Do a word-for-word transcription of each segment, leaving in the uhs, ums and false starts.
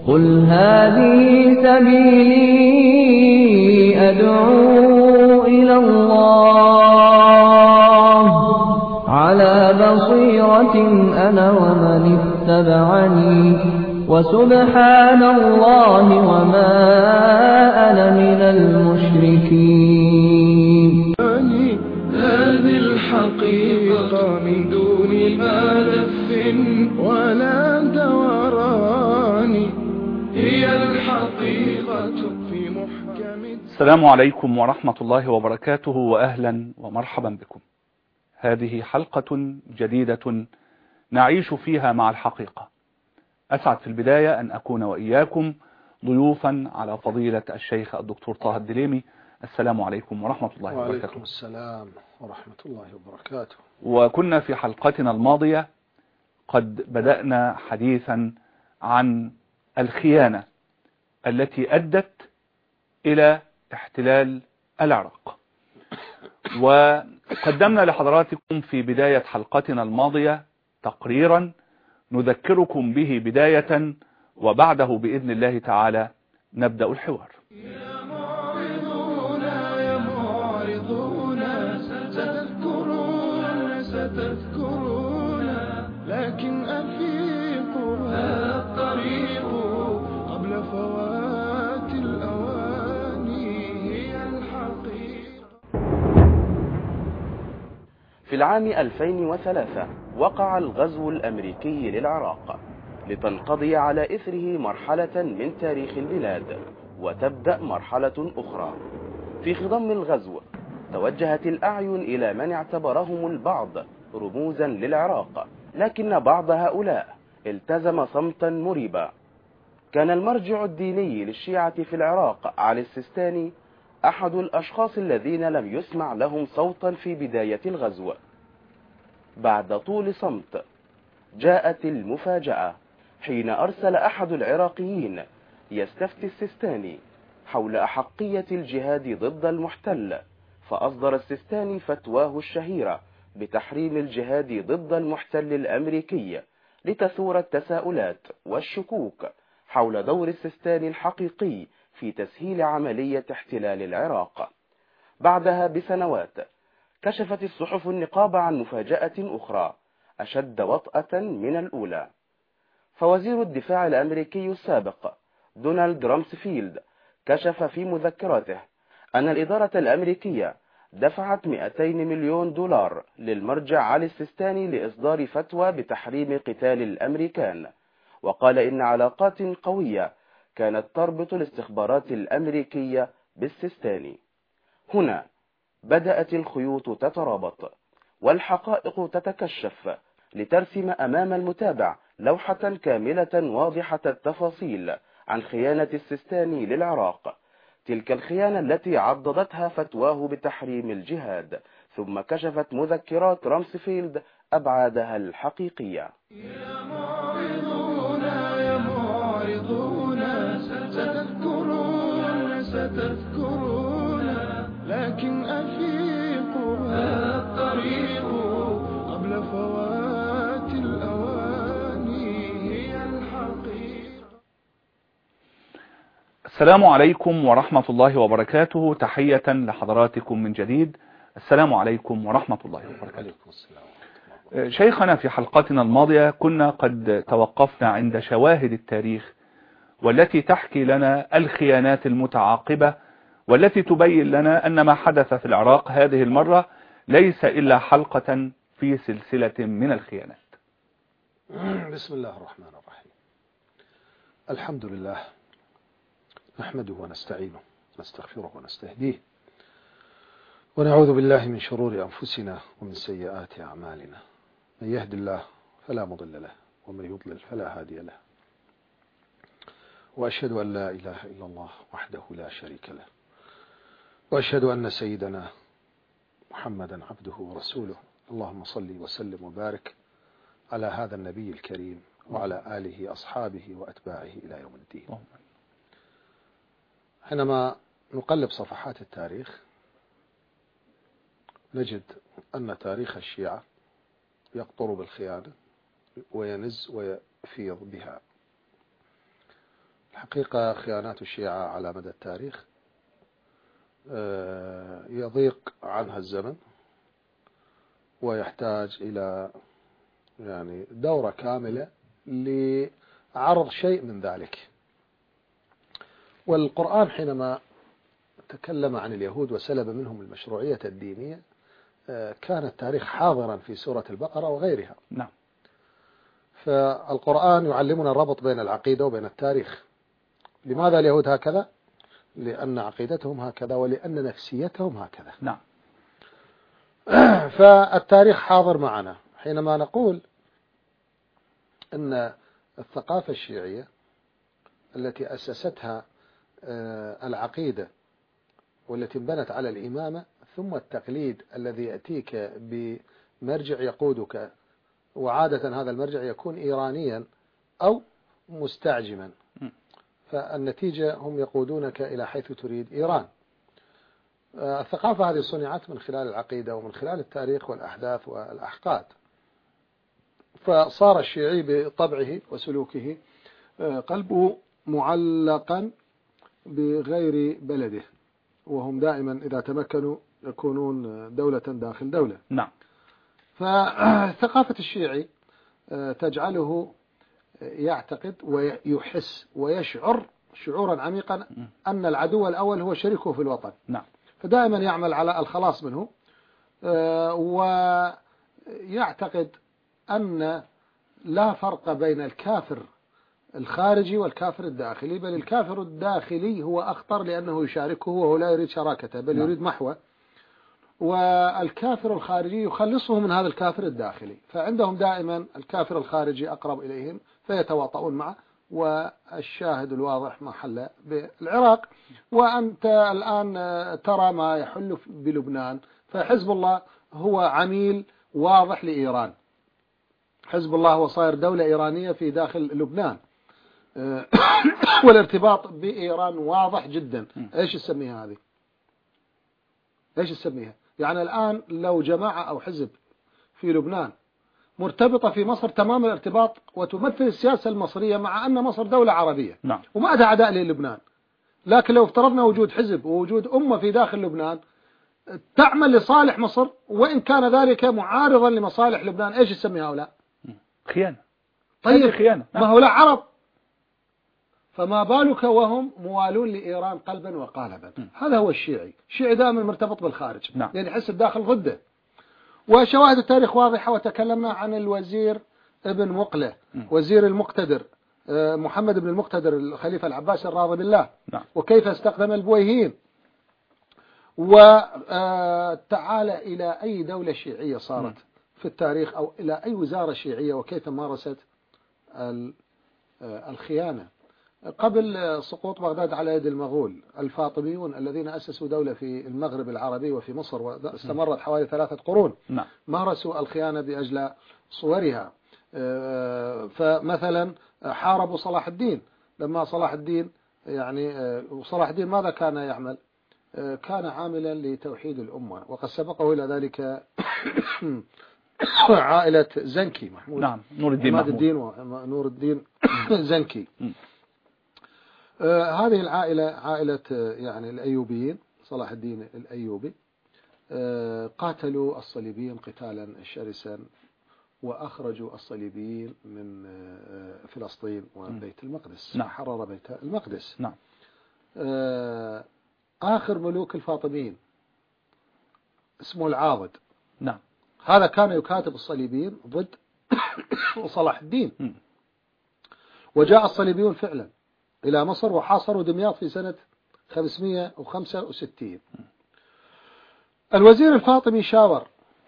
قل هذه سبيلي أدعو إلى الله على بصيرة أنا ومن اتبعني وسبحان الله وما أنا من المشركين. هذه الحقيقة من دون ما لف ولا دوران، هي الحقيقة في محكم. السلام عليكم ورحمة الله وبركاته، وأهلا ومرحبا بكم. هذه حلقة جديدة نعيش فيها مع الحقيقة. أسعد في البداية أن أكون وإياكم ضيوفا على فضيلة الشيخ الدكتور طه الدليمي. السلام عليكم ورحمة الله وبركاته. وعليكم السلام ورحمة الله وبركاته. وكنا في حلقتنا الماضية قد بدأنا حديثا عن الخيانة التي أدت إلى احتلال العراق، وقدمنا لحضراتكم في بداية حلقتنا الماضية تقريرا نذكركم به بداية، وبعده بإذن الله تعالى نبدأ الحوار. يا معرضون يا معرضون ستذكرون ستذكرون، لكن أفيقوا هذا الطريق قبل فوات الأواني، هي الحقيقة. في العام ألفين وثلاثة وقع الغزو الأمريكي للعراق لتنقضي على إثره مرحلة من تاريخ البلاد وتبدأ مرحلة أخرى. في خضم الغزو توجهت الأعين إلى من اعتبرهم البعض رموزا للعراق، لكن بعض هؤلاء التزم صمتا مريبا. كان المرجع الديني للشيعة في العراق علي السيستاني أحد الأشخاص الذين لم يسمع لهم صوتا في بداية الغزو. بعد طول صمت جاءت المفاجأة حين أرسل أحد العراقيين يستفتي السيستاني حول أحقية الجهاد ضد المحتل، فأصدر السيستاني فتواه الشهيرة بتحريم الجهاد ضد المحتل الأمريكي، لتثور التساؤلات والشكوك حول دور السيستاني الحقيقي في تسهيل عملية احتلال العراق. بعدها بسنوات كشفت الصحف النقاب عن مفاجأة أخرى أشد وطأة من الأولى، فوزير الدفاع الأمريكي السابق دونالد رامسفيلد كشف في مذكراته أن الإدارة الأمريكية دفعت مئتين مليون دولار للمرجع علي السيستاني لإصدار فتوى بتحريم قتال الأمريكان، وقال إن علاقات قوية كانت تربط الاستخبارات الأمريكية بالسيستاني. هنا بدأت الخيوط تترابط والحقائق تتكشف لترسم أمام المتابع لوحة كاملة واضحة التفاصيل عن خيانة السيستاني للعراق، تلك الخيانة التي عضدتها فتواه بتحريم الجهاد، ثم كشفت مذكرات رامسفيلد أبعادها الحقيقية. يا معرضون يا معرضون ستذكرون ستذكرون، لكن أفيقوا هذا الطريق قبل فوات الأواني، هي الحقيقة. السلام عليكم ورحمة الله وبركاته. تحية لحضراتكم من جديد. السلام عليكم ورحمة الله وبركاته. شيخنا، في حلقتنا الماضية كنا قد توقفنا عند شواهد التاريخ والتي تحكي لنا الخيانات المتعاقبة، والتي تبين لنا أن ما حدث في العراق هذه المرة ليس إلا حلقة في سلسلة من الخيانات. بسم الله الرحمن الرحيم. الحمد لله، نحمده ونستعينه ونستغفره ونستهديه، ونعوذ بالله من شرور أنفسنا ومن سيئات أعمالنا. من يهد الله فلا مضل له، ومن يضلل فلا هادي له. وأشهد أن لا إله إلا الله وحده لا شريك له، وأشهد أن سيدنا محمدا عبده ورسوله. اللهم صل وسلم وبارك على هذا النبي الكريم وعلى آله أصحابه وأتباعه إلى يوم الدين. حينما نقلب صفحات التاريخ نجد أن تاريخ الشيعة يقطر بالخيانة وينز ويفيض بها. حقيقة خيانات الشيعة على مدى التاريخ يضيق عنها الزمن ويحتاج إلى يعني دورة كاملة لعرض شيء من ذلك. والقرآن حينما تكلم عن اليهود وسلب منهم المشروعية الدينية كان التاريخ حاضرا في سورة البقرة وغيرها. نعم. فالقرآن يعلمنا الربط بين العقيدة وبين التاريخ. لماذا اليهود هكذا؟ لأن عقيدتهم هكذا ولأن نفسيتهم هكذا. نعم. فالتاريخ حاضر معنا حينما نقول أن الثقافة الشيعية التي أسستها العقيدة والتي انبنت على الإمامة ثم التقليد الذي يأتيك بمرجع يقودك، وعادة هذا المرجع يكون إيرانيا أو مستعجما، فالنتيجة هم يقودونك إلى حيث تريد إيران. الثقافة هذه صنعت من خلال العقيدة ومن خلال التاريخ والأحداث والأحقاد. فصار الشيعي بطبعه وسلوكه قلبه معلقا بغير بلده، وهم دائما إذا تمكنوا يكونون دولة داخل دولة. نعم. فثقافة الشيعي تجعله يعتقد ويحس ويشعر شعورا عميقا أن العدو الأول هو شريكه في الوطن. نعم. فدائما يعمل على الخلاص منه، ويعتقد أن لا فرق بين الكافر الخارجي والكافر الداخلي، بل الكافر الداخلي هو أخطر لأنه يشاركه وهو لا يريد شراكته بل يريد محوه، والكافر الخارجي يخلصه من هذا الكافر الداخلي. فعندهم دائما الكافر الخارجي أقرب إليهم فيتواطؤون معه. والشاهد الواضح ما حل بالعراق، وأنت الآن ترى ما يحل بلبنان. فحزب الله هو عميل واضح لإيران، حزب الله هو صاير دولة إيرانية في داخل لبنان، والارتباط بإيران واضح جدا. إيش تسميها هذه؟ إيش تسميها؟ يعني الآن لو جماعة أو حزب في لبنان مرتبطة في مصر تمام الارتباط وتمثل السياسة المصرية، مع أن مصر دولة عربية. نعم. وما أدى عداء للبنان، لكن لو افترضنا وجود حزب ووجود أمة في داخل لبنان تعمل لصالح مصر وإن كان ذلك معارضا لمصالح لبنان، إيش يسمي هؤلاء؟ خيانة. طيب خيانة. ما هو لا عرب، فما بالك وهم موالون لإيران قلبا وقالبا. م. هذا هو الشيعي. الشيعي دائما مرتبط بالخارج. نعم. يعني يحس الداخل ضده. وشواهد التاريخ واضحة، وتكلمنا عن الوزير ابن مقلة، م. وزير المقتدر محمد بن المقتدر الخليفة العباسي الراضي بالله. نعم. وكيف استخدم البويهين. وتعال إلى أي دولة شيعية صارت م. في التاريخ أو إلى أي وزارة شيعية وكيف مارست الخيانة. قبل سقوط بغداد على يد المغول، الفاطميون الذين أسسوا دولة في المغرب العربي وفي مصر واستمرت حوالي ثلاثة قرون، مارسوا الخيانة بأجل صورها. فمثلا حاربوا صلاح الدين، لما صلاح الدين يعني صلاح الدين ماذا كان يعمل؟ كان عاملا لتوحيد الأمة، وقد سبقه إلى ذلك عائلة زنكي محمود. نعم. نور الدين محمود الدين ونور الدين زنكي. آه هذه العائلة عائلة يعني الأيوبيين، صلاح الدين الأيوبي، آه قاتلوا الصليبيين قتالا شرسا وأخرجوا الصليبيين من آه فلسطين وبيت المقدس. نعم. حرر بيت المقدس. نعم. آه آخر ملوك الفاطميين اسمه العاضد. نعم. هذا كان يكاتب الصليبيين ضد صلاح الدين. م. وجاء الصليبيون فعلا إلى مصر وحاصروا دمياط في سنة خمسمائة وخمسة وستين. الوزير الفاطمي شاور،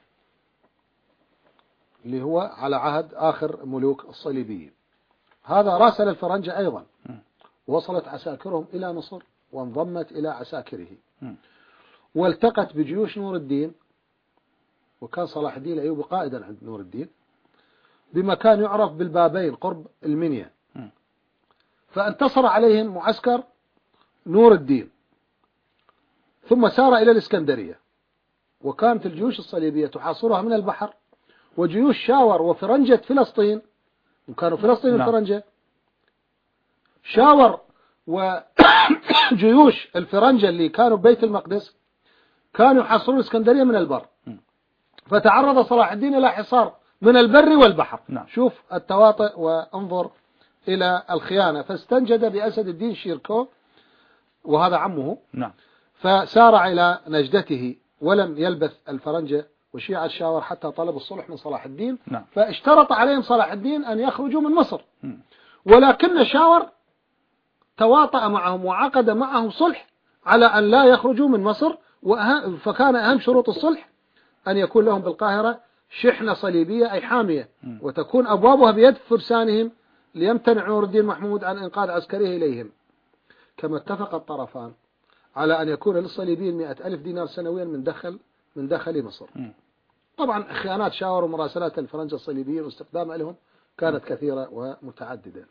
اللي هو على عهد آخر ملوك الصليبيين، هذا راسل الفرنجة أيضا، وصلت عساكرهم إلى مصر وانضمت إلى عساكره، والتقت بجيوش نور الدين، وكان صلاح الدين الأيوبي قائدا عند نور الدين بمكان يعرف بالبابين قرب المنيا. فانتصر عليهم معسكر نور الدين، ثم سار إلى الإسكندرية، وكانت الجيوش الصليبية تحاصرها من البحر، وجيوش شاور وفرنجة فلسطين، وكانوا فلسطين وفرنجة، شاور وجيوش الفرنجة اللي كانوا ببيت المقدس كانوا يحاصرون الإسكندرية من البر، فتعرض صلاح الدين إلى حصار من البر والبحر. نعم. شوف التواطئ وانظر إلى الخيانة. فاستنجد بأسد الدين شيركو وهذا عمه. نعم. فسارع إلى نجدته ولم يلبث الفرنجة وشيعة الشاور حتى طلب الصلح من صلاح الدين. نعم. فاشترط عليهم صلاح الدين أن يخرجوا من مصر، م. ولكن شاور تواطأ معهم وعقد معهم صلح على أن لا يخرجوا من مصر. وأهم فكان أهم شروط الصلح أن يكون لهم بالقاهرة شحنة صليبية أي حامية، م. وتكون أبوابها بيد فرسانهم ليمتنع نور الدين محمود عن إنقاذ عسكريه إليهم. كما اتفق الطرفان على أن يكون للصليبيين مئة ألف دينار سنويا من دخل من داخل مصر. م. طبعا خيانات شاور ومراسلات الفرنجة الصليبيين واستخدام لهم كانت كثيرة ومتعددة.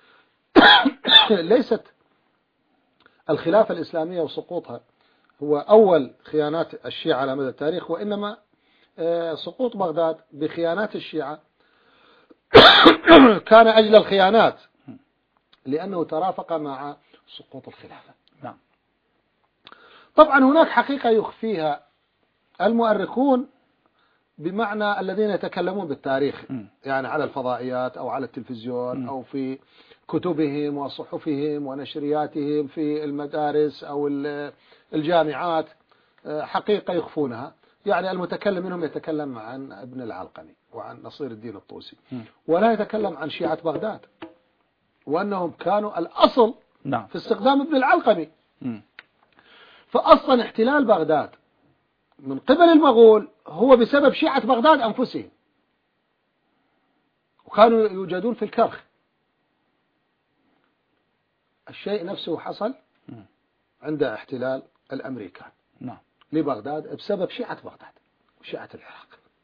ليست الخلافة الإسلامية وسقوطها هو أول خيانات الشيعة على مدى التاريخ، وإنما سقوط بغداد بخيانات الشيعة كان أجل الخيانات لأنه ترافق مع سقوط الخلافة. نعم. طبعا هناك حقيقة يخفيها المؤرخون بمعنى الذين يتكلمون بالتاريخ، م. يعني على الفضائيات أو على التلفزيون م. أو في كتبهم وصحفهم ونشرياتهم في المدارس أو الجامعات، حقيقة يخفونها. يعني المتكلم منهم يتكلم عن ابن العلقمي وعن نصير الدين الطوسي، م. ولا يتكلم عن شيعة بغداد وأنهم كانوا الأصل نعم. في استخدام ابن العلقمي. م. فأصلا احتلال بغداد من قبل المغول هو بسبب شيعة بغداد أنفسهم، وكانوا يوجدون في الكرخ. الشيء نفسه حصل عند احتلال الأمريكان نعم. لبغداد بسبب شيعة بغداد وشيعة العراق.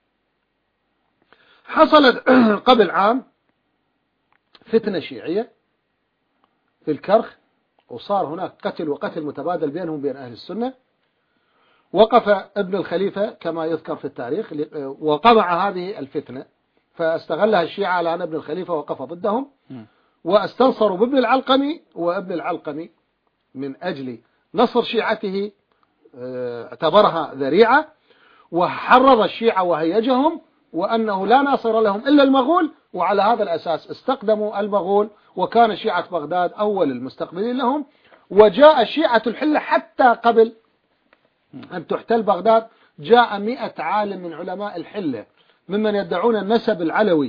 حصلت قبل عام فتنة شيعية في الكرخ، وصار هناك قتل وقتل متبادل بينهم بين أهل السنة. وقف ابن الخليفة كما يذكر في التاريخ وقمع هذه الفتنة، فاستغلها الشيعة على أن ابن الخليفة وقف ضدهم واستنصروا بابن العلقمي. وابن العلقمي من أجل نصر شيعته اعتبرها ذريعة وحرض الشيعة وهيجهم وأنه لا ناصر لهم إلا المغول، وعلى هذا الأساس استقدموا المغول وكان شيعة بغداد أول المستقبلين لهم. وجاء الشيعة الحلة حتى قبل أن تحتل بغداد جاء مئة عالم من علماء الحلة ممن يدعون النسب العلوي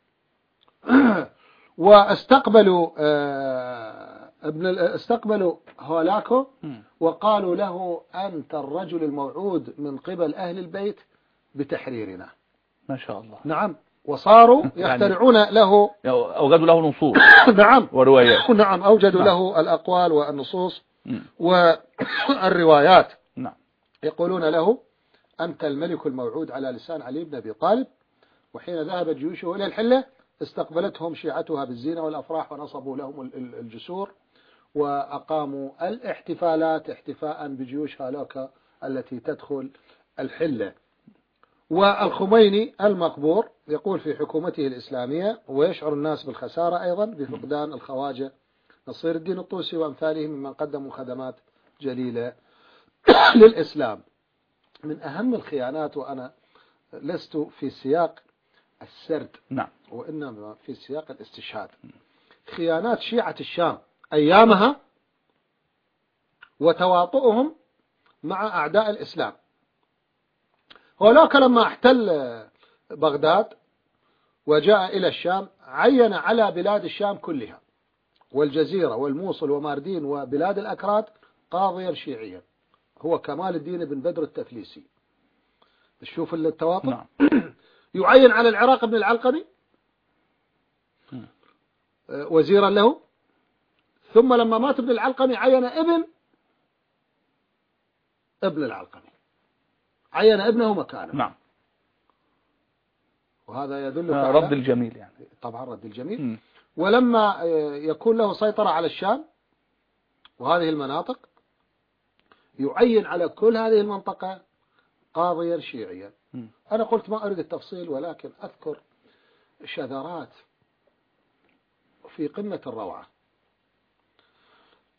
واستقبلوا ابن استقبلوا هولاكو وقالوا له أنت الرجل الموعود من قبل أهل البيت بتحريرنا. ما شاء الله. نعم. وصاروا يخترعون يعني له أوجدوا له نصوص. نعم. وروايات. نعم. أوجدوا نعم. له الأقوال والنصوص م. والروايات. نعم. يقولون له أنت الملك الموعود على لسان علي بن أبي طالب. وحين ذهبت جيوشه إلى الحلة استقبلتهم شيعتها بالزينة والأفراح ونصبوا لهم الجسور وأقاموا الاحتفالات احتفاء بجيوش هولاكو التي تدخل الحلة. والخميني المقبور يقول في حكومته الإسلامية ويشعر الناس بالخسارة أيضا بفقدان الخواجة نصير الدين الطوسي وأمثالهم ممن قدموا خدمات جليلة للإسلام. من أهم الخيانات، وأنا لست في سياق السرد نعم. وإنما في سياق الاستشهاد، خيانات شيعة الشام أيامها وتواطؤهم مع أعداء الإسلام. هولاك لما احتل بغداد وجاء إلى الشام عين على بلاد الشام كلها والجزيرة والموصل وماردين وبلاد الأكراد قاضيا شيعيا هو كمال الدين بن بدر التفليسي. تشوف التواطؤ. نعم. يعين على العراق ابن العلقمي وزيرا له، ثم لما مات ابن العلقمي عين ابن ابن العلقمي عين ابنه مكانه. نعم. وهذا يدل على رد الجميل يعني. طبعا رد الجميل. م. ولما يكون له سيطرة على الشام وهذه المناطق يعين على كل هذه المنطقة قاضيا شيعيا. م. أنا قلت ما أريد التفصيل ولكن أذكر شذرات في قمة الروعة.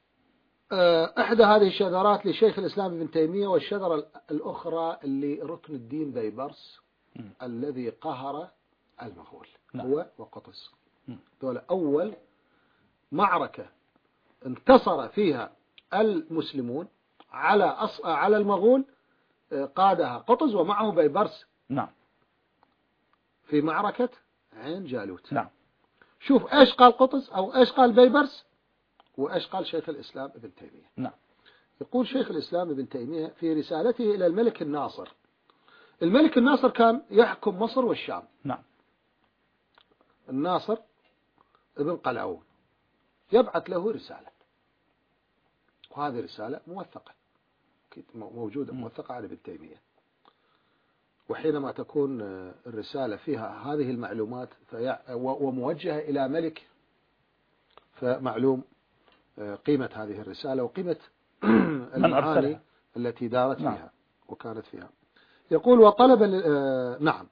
إحدى هذه الشذرات لشيخ الإسلام ابن تيمية، والشذرة الأخرى لركن الدين بيبرس م. الذي قهر المغول. نعم. هو وقطز دولة أول معركة انتصر فيها المسلمون على أص... على المغول قادها قطز ومعه بيبرس. نعم. في معركة عين جالوت. نعم. شوف ايش قال قطز او ايش قال بيبرس وايش قال شيخ الإسلام ابن تيمية. نعم. يقول شيخ الإسلام ابن تيمية في رسالته إلى الملك الناصر. الملك الناصر كان يحكم مصر والشام. نعم. الناصر ابن قلاوون يبعث له رسالة، وهذه رسالة موثقة موجودة موثقة على ابن تيمية. وحينما تكون الرسالة فيها هذه المعلومات وموجهة إلى ملك، فمعلوم قيمة هذه الرسالة وقيمة المعاني التي دارت فيها. نعم. وكانت فيها. يقول وطلب نعم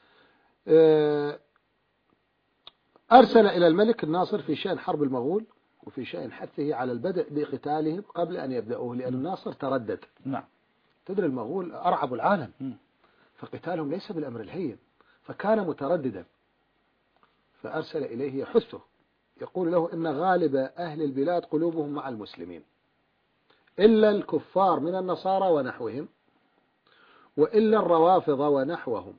أرسل إلى الملك الناصر في شأن حرب المغول وفي شأن حثه على البدء بقتالهم قبل أن يبدأوه، لأن الناصر تردد. نعم. تدري المغول أرعبوا العالم، فقتالهم ليس بالأمر الهين، فكان مترددا. فأرسل إليه يحثه، يقول له إن غالب أهل البلاد قلوبهم مع المسلمين إلا الكفار من النصارى ونحوهم، وإلا الروافض ونحوهم.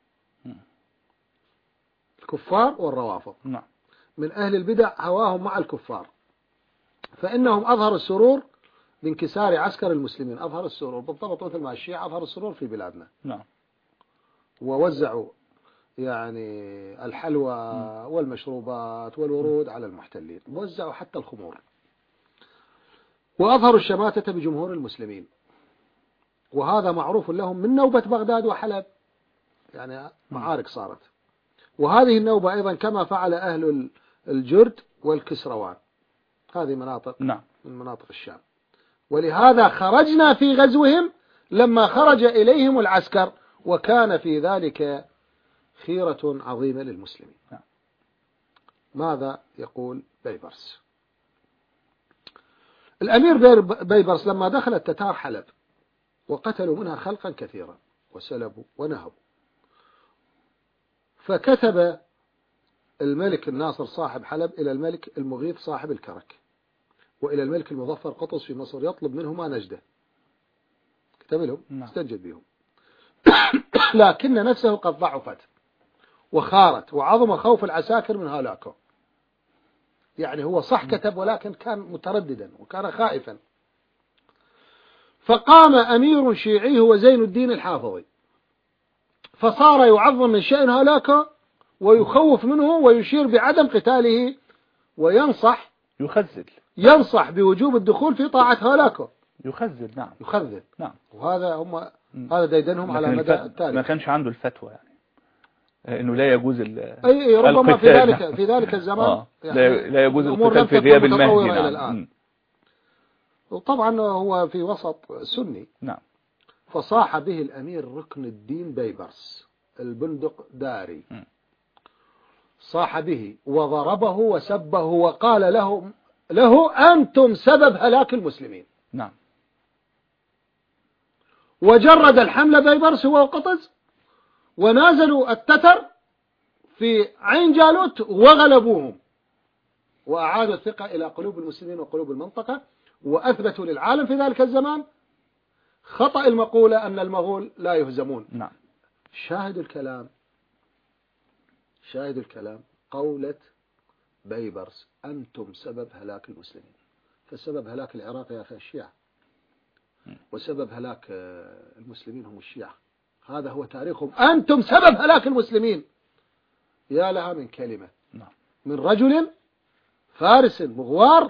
الكفار والروافض من أهل البدع هواهم مع الكفار، فإنهم أظهروا السرور بانكسار عسكر المسلمين. أظهر السرور بالضبط مثل ما الشيعة أظهر السرور في بلادنا. نعم. ووزعوا يعني الحلوى والمشروبات والورود على المحتلين، وزعوا حتى الخمور، وأظهروا الشماتة بجمهور المسلمين، وهذا معروف لهم من نوبة بغداد وحلب، يعني معارك صارت. وهذه النوبة أيضا كما فعل أهل الجرد والكسروان، هذه مناطق نعم. من مناطق الشام. ولهذا خرجنا في غزوهم لما خرج إليهم العسكر، وكان في ذلك خيرة عظيمة للمسلمين. نعم. ماذا يقول بيبرس؟ الأمير بيبرس لما دخل التتار حلب وقتلوا منها خلقا كثيرا وسلبوا ونهبوا، فكتب الملك الناصر صاحب حلب إلى الملك المغيث صاحب الكرك، وإلى الملك المظفر قطز في مصر يطلب منهما نجدة. كتب لهم استنجد بهم، لكن نفسه قد ضعفت وخارت وعظم خوف العساكر من هلاكه. يعني هو صح كتب ولكن كان مترددا وكان خائفا. فقام أمير شيعي هو زين الدين الحافظي، فصار يعظم من شأن هلاكه ويخوف منه ويشير بعدم قتاله، وينصح يخزل ينصح بوجوب الدخول في طاعة هلاكه. يخزل. نعم. يخزل. نعم. وهذا هم هذا ديدنهم على مدى التاريخ. ما كانش عنده الفتوى يعني انه لا يجوز ال اي ربما في ذلك في ذلك الزمان آه. يعني لا يجوز القتال في غياب المهدي. نعم. الآن. وطبعا هو في وسط سني. نعم. فصاح به الأمير ركن الدين بيبرس البندق داري، م. صاح به وضربه وسبه وقال له له أنتم سبب هلاك المسلمين. نعم. وجرد الحملة بيبرس هو وقطز، ونازلوا التتر في عين جالوت وغلبوهم، وأعادوا الثقة إلى قلوب المسلمين وقلوب المنطقة، وأثبتوا للعالم في ذلك الزمان خطأ المقولة أن المغول لا يهزمون. نعم. شاهد الكلام شاهد الكلام قولة بيبرس أنتم سبب هلاك المسلمين. فسبب هلاك العراق يا أخي الشيعة، وسبب هلاك المسلمين هم الشيعة. هذا هو تاريخهم، أنتم سبب هلاك المسلمين. يا لها من كلمة من رجل فارس مغوار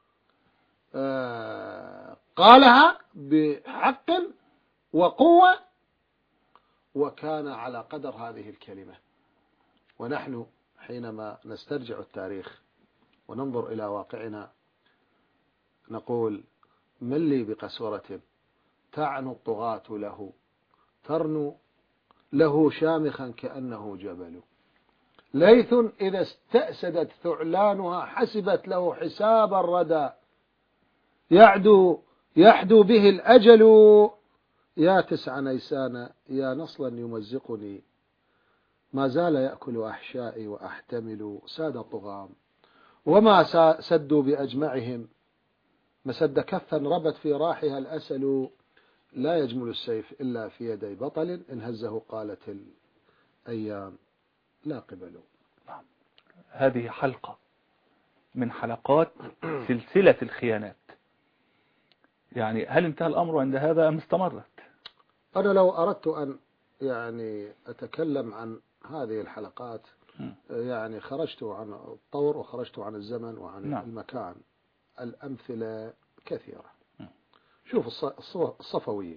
قالها بحق وقوة، وكان على قدر هذه الكلمة. ونحن حينما نسترجع التاريخ وننظر إلى واقعنا نقول من لي بقسورة تعنو الطغاة له، ترنو له شامخا كأنه جبل، ليث إذا استأسدت ثعلانها حسبت له حساب الردى، يعدو يحدو به الأجل يا تسع نيسان يا نصلا يمزقني ما زال يأكل أحشائي وأحتمل ساد الطغام وما سدوا بأجمعهم مسد كفا ربت في راحها الأسل لا يجمل السيف إلا في يدي بطل إن هزه قالت الأيام لا قبل. هذه حلقة من حلقات سلسلة الخيانات، يعني هل انتهى الأمر عند هذا أم استمرت؟ أنا لو أردت أن يعني أتكلم عن هذه الحلقات يعني خرجت عن الطور وخرجت عن الزمن وعن نعم. المكان. الأمثلة كثيرة. شوف الصفويين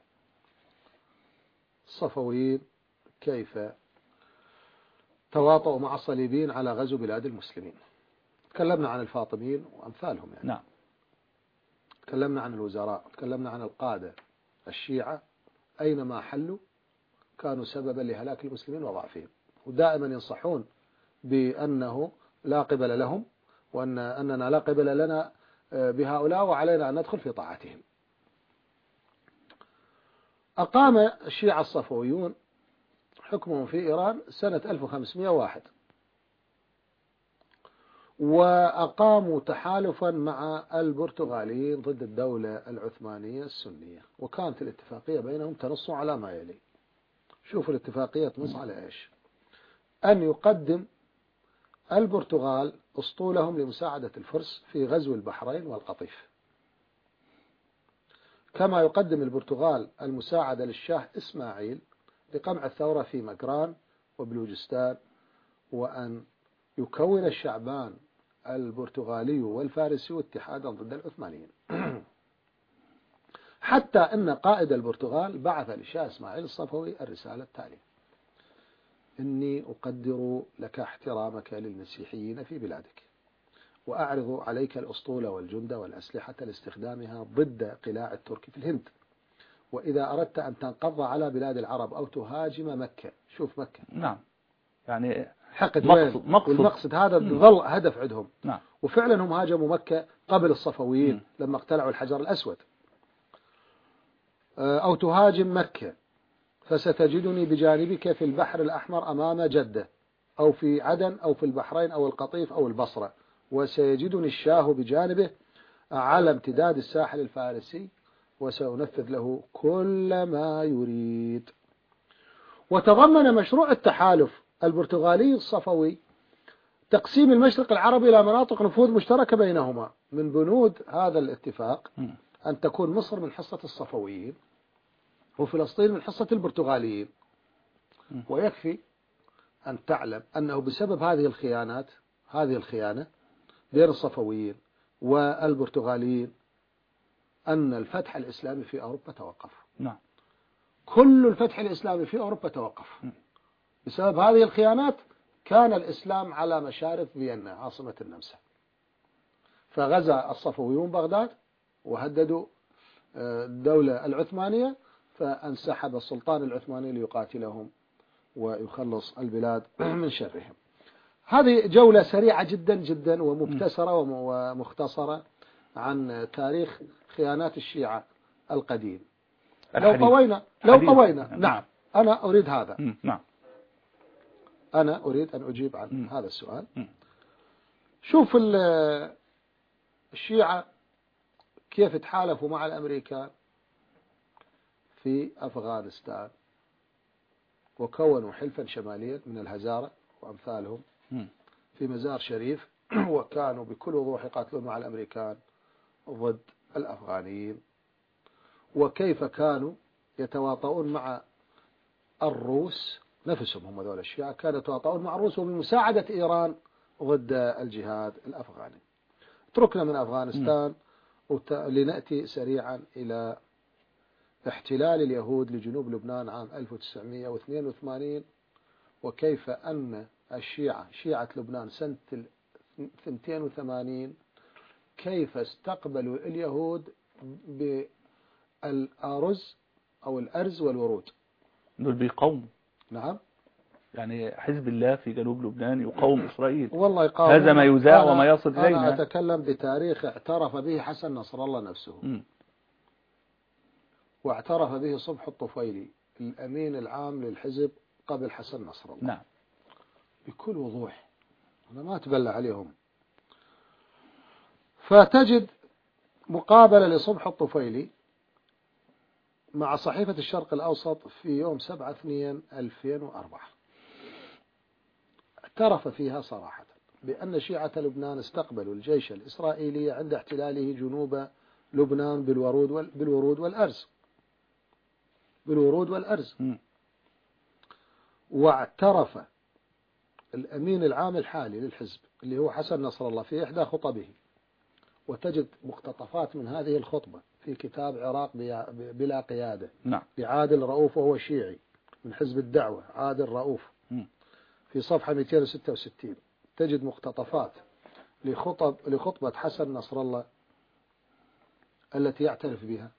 الصفويين كيف تواطؤوا مع الصليبيين على غزو بلاد المسلمين. تكلمنا عن الفاطميين وأمثالهم يعني. نعم. تكلمنا عن الوزراء، تكلمنا عن القادة الشيعة أينما حلوا كانوا سببا لهلاك المسلمين وضعفهم، ودائما ينصحون بأنه لا قبل لهم وأن أننا لا قبل لنا بهؤلاء وعلينا أن ندخل في طاعتهم. أقام الشيعة الصفويون حكمهم في إيران سنة ألف وخمسمائة وواحد، وأقاموا تحالفا مع البرتغاليين ضد الدولة العثمانية السنية، وكانت الاتفاقية بينهم تنص على ما يلي. شوفوا الاتفاقية تنص على إيش؟ أن يقدم البرتغال أسطولهم لمساعدة الفرس في غزو البحرين والقطيف، كما يقدم البرتغال المساعدة للشاه إسماعيل لقمع الثورة في مكران وبلوجستان، وأن يكون الشعبان البرتغالي والفارسي اتحادا ضد العثمانيين. حتى أن قائد البرتغال بعث للشاه إسماعيل الصفوي الرسالة التالية: إني أقدر لك احترامك للمسيحيين في بلادك، وأعرض عليك الأسطول والجند والأسلحة لاستخدامها ضد قلاع الترك في الهند، وإذا أردت أن تنقض على بلاد العرب أو تهاجم مكة. شوف مكة، نعم، يعني حقد مقصد, وين؟ مقصد والمقصد هذا ظل هدف عندهم. نعم. وفعلا هم هاجموا مكة قبل الصفويين م. لما اقتلعوا الحجر الأسود. أو تهاجم مكة فستجدني بجانبك في البحر الأحمر أمام جدة، أو في عدن، أو في البحرين، أو القطيف، أو البصرة، وسيجدني الشاه بجانبه على امتداد الساحل الفارسي، وسأنفذ له كل ما يريد. وتضمن مشروع التحالف البرتغالي الصفوي تقسيم المشرق العربي إلى مناطق نفوذ مشتركة بينهما. من بنود هذا الاتفاق أن تكون مصر من حصة الصفويين وفلسطين من حصة البرتغاليين. ويكفي أن تعلم أنه بسبب هذه الخيانات هذه الخيانة بين الصفويين والبرتغاليين أن الفتح الإسلامي في أوروبا توقف. نعم. كل الفتح الإسلامي في أوروبا توقف بسبب هذه الخيانات. كان الإسلام على مشارف فيينا عاصمة النمسا، فغزا الصفويون بغداد وهددوا الدولة العثمانية، فانسحب السلطان العثماني ليقاتلهم ويخلص البلاد من شرهم. هذه جولة سريعة جدا جدا ومبتسرة ومختصرة عن تاريخ خيانات الشيعة القديم. لو طوينا لو طوينا نعم. نعم أنا أريد هذا نعم أنا أريد أن أجيب عن م. هذا السؤال. م. شوف الشيعة كيف تحالفوا مع الأمريكان في أفغانستان، وكونوا حلفا شماليا من الهزارة وأمثالهم في مزار شريف، وكانوا بكل وضوح يقاتلون مع الأمريكان ضد الأفغانيين. وكيف كانوا يتواطؤون مع الروس نفسهم، هم ذول الشيعة كانوا يتواطؤون مع الروس وبمساعدة إيران ضد الجهاد الأفغاني. تركنا من أفغانستان وت... لنأتي سريعا إلى احتلال اليهود لجنوب لبنان عام ألف وتسعمائة واثنين وثمانين، وكيف أن الشيعة شيعة لبنان سنة اثنين وثمانين كيف استقبلوا اليهود بالأرز أو الأرز والورود. دول بيقوموا. نعم يعني حزب الله في جنوب لبنان يقاوم إسرائيل، والله يقاوم. هذا ما يذاع أنا- وما يصل إلينا. أنا أتكلم بتاريخ اعترف به حسن نصر الله نفسه، م. واعترف به صبح الطفيلي الأمين العام للحزب قبل حسن نصر الله. نعم. بكل وضوح، أنا ما أتبلى عليهم. فتجد مقابلة لصبح الطفيلي مع صحيفة الشرق الأوسط في يوم سبعة اثنين ألفين وأربعة، اعترف فيها صراحة بأن شيعة لبنان استقبلوا الجيش الإسرائيلي عند احتلاله جنوب لبنان بالورود وال... بالورود والأرز بالورود والأرز م. واعترف الأمين العام الحالي للحزب اللي هو حسن نصر الله في إحدى خطبه، وتجد مقتطفات من هذه الخطبة في كتاب عراق بلا قيادة نعم. لعادل رؤوف، وهو شيعي من حزب الدعوة عادل رؤوف، م. في صفحة مئتين وستة وستين تجد مقتطفات لخطب لخطبة حسن نصر الله التي يعترف بها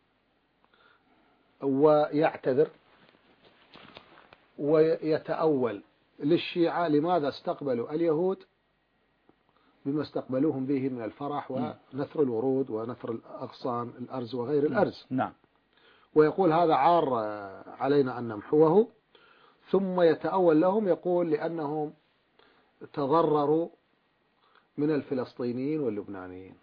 ويعتذر ويتأول للشيعة لماذا استقبلوا اليهود بما استقبلوهم به من الفرح ونثر الورود ونثر الأغصان الأرز وغير الأرز. نعم. ويقول هذا عار علينا أن نمحوه، ثم يتأول لهم يقول لأنهم تضرروا من الفلسطينيين واللبنانيين،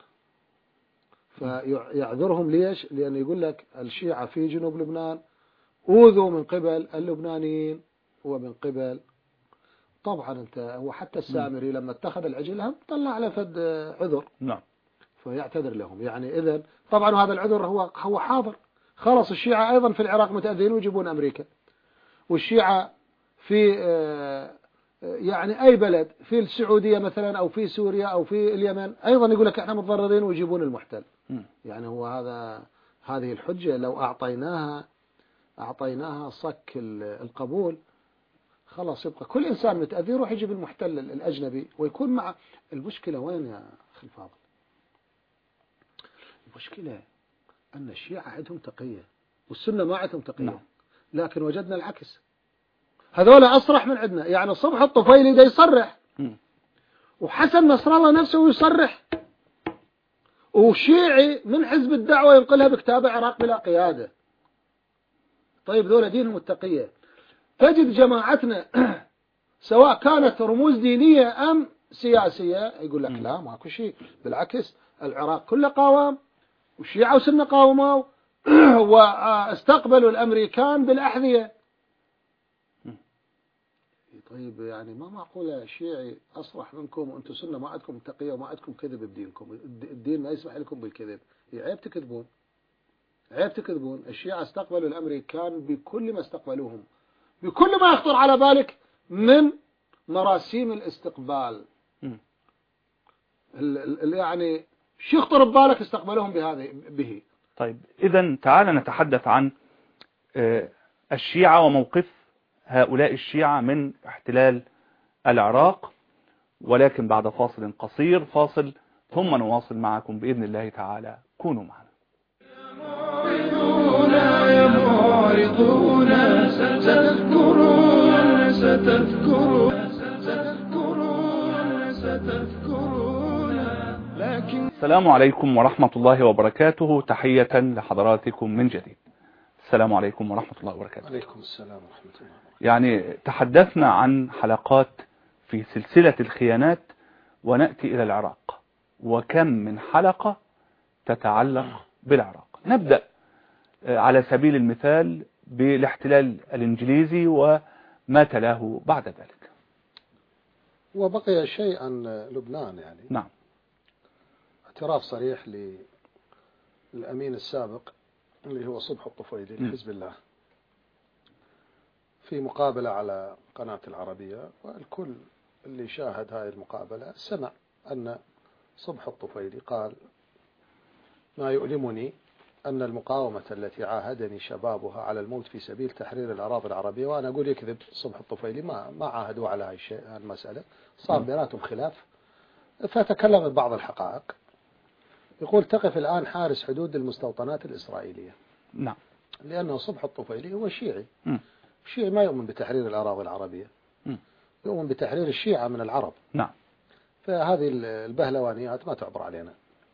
فيعذرهم ليش؟ لأن يقول لك الشيعة في جنوب لبنان أوذوا من قبل اللبنانيين ومن قبل، طبعا انت هو حتى السامري لما اتخذ العجل هم طلع على فد عذر. نعم. فيعتذر لهم، يعني إذن طبعا هذا العذر هو هو حاضر. خلص الشيعة أيضا في العراق متأذين ويجيبون أمريكا، والشيعة في يعني أي بلد في السعودية مثلا أو في سوريا أو في اليمن أيضا يقول لك احنا متضررين ويجيبون المحتل. م. يعني هو هذا هذه الحجة لو أعطيناها أعطيناها صك القبول خلاص يبقى كل إنسان متأذي يروح يجيب المحتل الأجنبي ويكون مع. المشكلة وين يا أخي الفاضل؟ المشكلة أن الشيعة عندهم تقية والسنة ما عندهم تقية. نعم. لكن وجدنا العكس، هذول أصرح من عندنا. يعني صبح الطفيلي ده يصرح، م. وحسن نصر الله نفسه يصرح، وشيعي من حزب الدعوة ينقلها بكتابه عراق بلا قيادة. طيب ذول دينهم التقية. تجد جماعتنا سواء كانت رموز دينية أم سياسية يقول لك لا ماكو شيء، بالعكس العراق كله قاوم والشيعة وسنة قاوموا واستقبلوا الأمريكان بالأحذية. طيب يعني ما معقولة شيعي أصرح منكم وأنتم سنة ما عندكم تقية وما عندكم كذب بدينكم، الدين ما يسمح لكم بالكذب، عيب تكذبون، عيب تكذبون. الشيعة استقبلوا الأمريكان بكل ما استقبلوهم، بكل ما يخطر على بالك من مراسيم الاستقبال اللي يعني شو يخطر ببالك استقبلوهم بهذه به. طيب إذا تعال نتحدث عن الشيعة وموقف هؤلاء الشيعة من احتلال العراق، ولكن بعد فاصل قصير، فاصل ثم نواصل معكم بإذن الله تعالى. كونوا معنا. يا معرضون ستذكرون ستذكرون ستذكرون ستذكرون لكن. السلام عليكم ورحمة الله وبركاته، تحية لحضراتكم من جديد. السلام عليكم ورحمة الله وبركاته. عليكم السلام ورحمة الله وبركاته. يعني تحدثنا عن حلقات في سلسلة الخيانات، ونأتي إلى العراق، وكم من حلقة تتعلق بالعراق. نبدأ على سبيل المثال بالاحتلال الإنجليزي وما تلاه بعد ذلك. وبقي شيء عن لبنان يعني. نعم. اعتراف صريح للأمين السابق اللي هو صبح الطفيلي لحزب الله في مقابلة على قناة العربية، والكل اللي شاهد هذه المقابلة سمع أن صبح الطفيلي قال: ما يؤلمني أن المقاومة التي عاهدني شبابها على الموت في سبيل تحرير الأراضي العربية، وأنا أقول يكذب صبح الطفيلي، ما ما عاهدوا على هاي الشيء، هاي المسألة صار بيناتهم خلاف، فتكلم ببعض الحقائق. يقول: تقف الآن حارس حدود المستوطنات الإسرائيلية. نعم. لأنه صبح الطفيلي هو شيعي، م. شيعي ما يؤمن بتحرير الأراضي العربية، م. يؤمن بتحرير الشيعة من العرب. نعم. فهذه البهلوانيات ما تعبر علينا.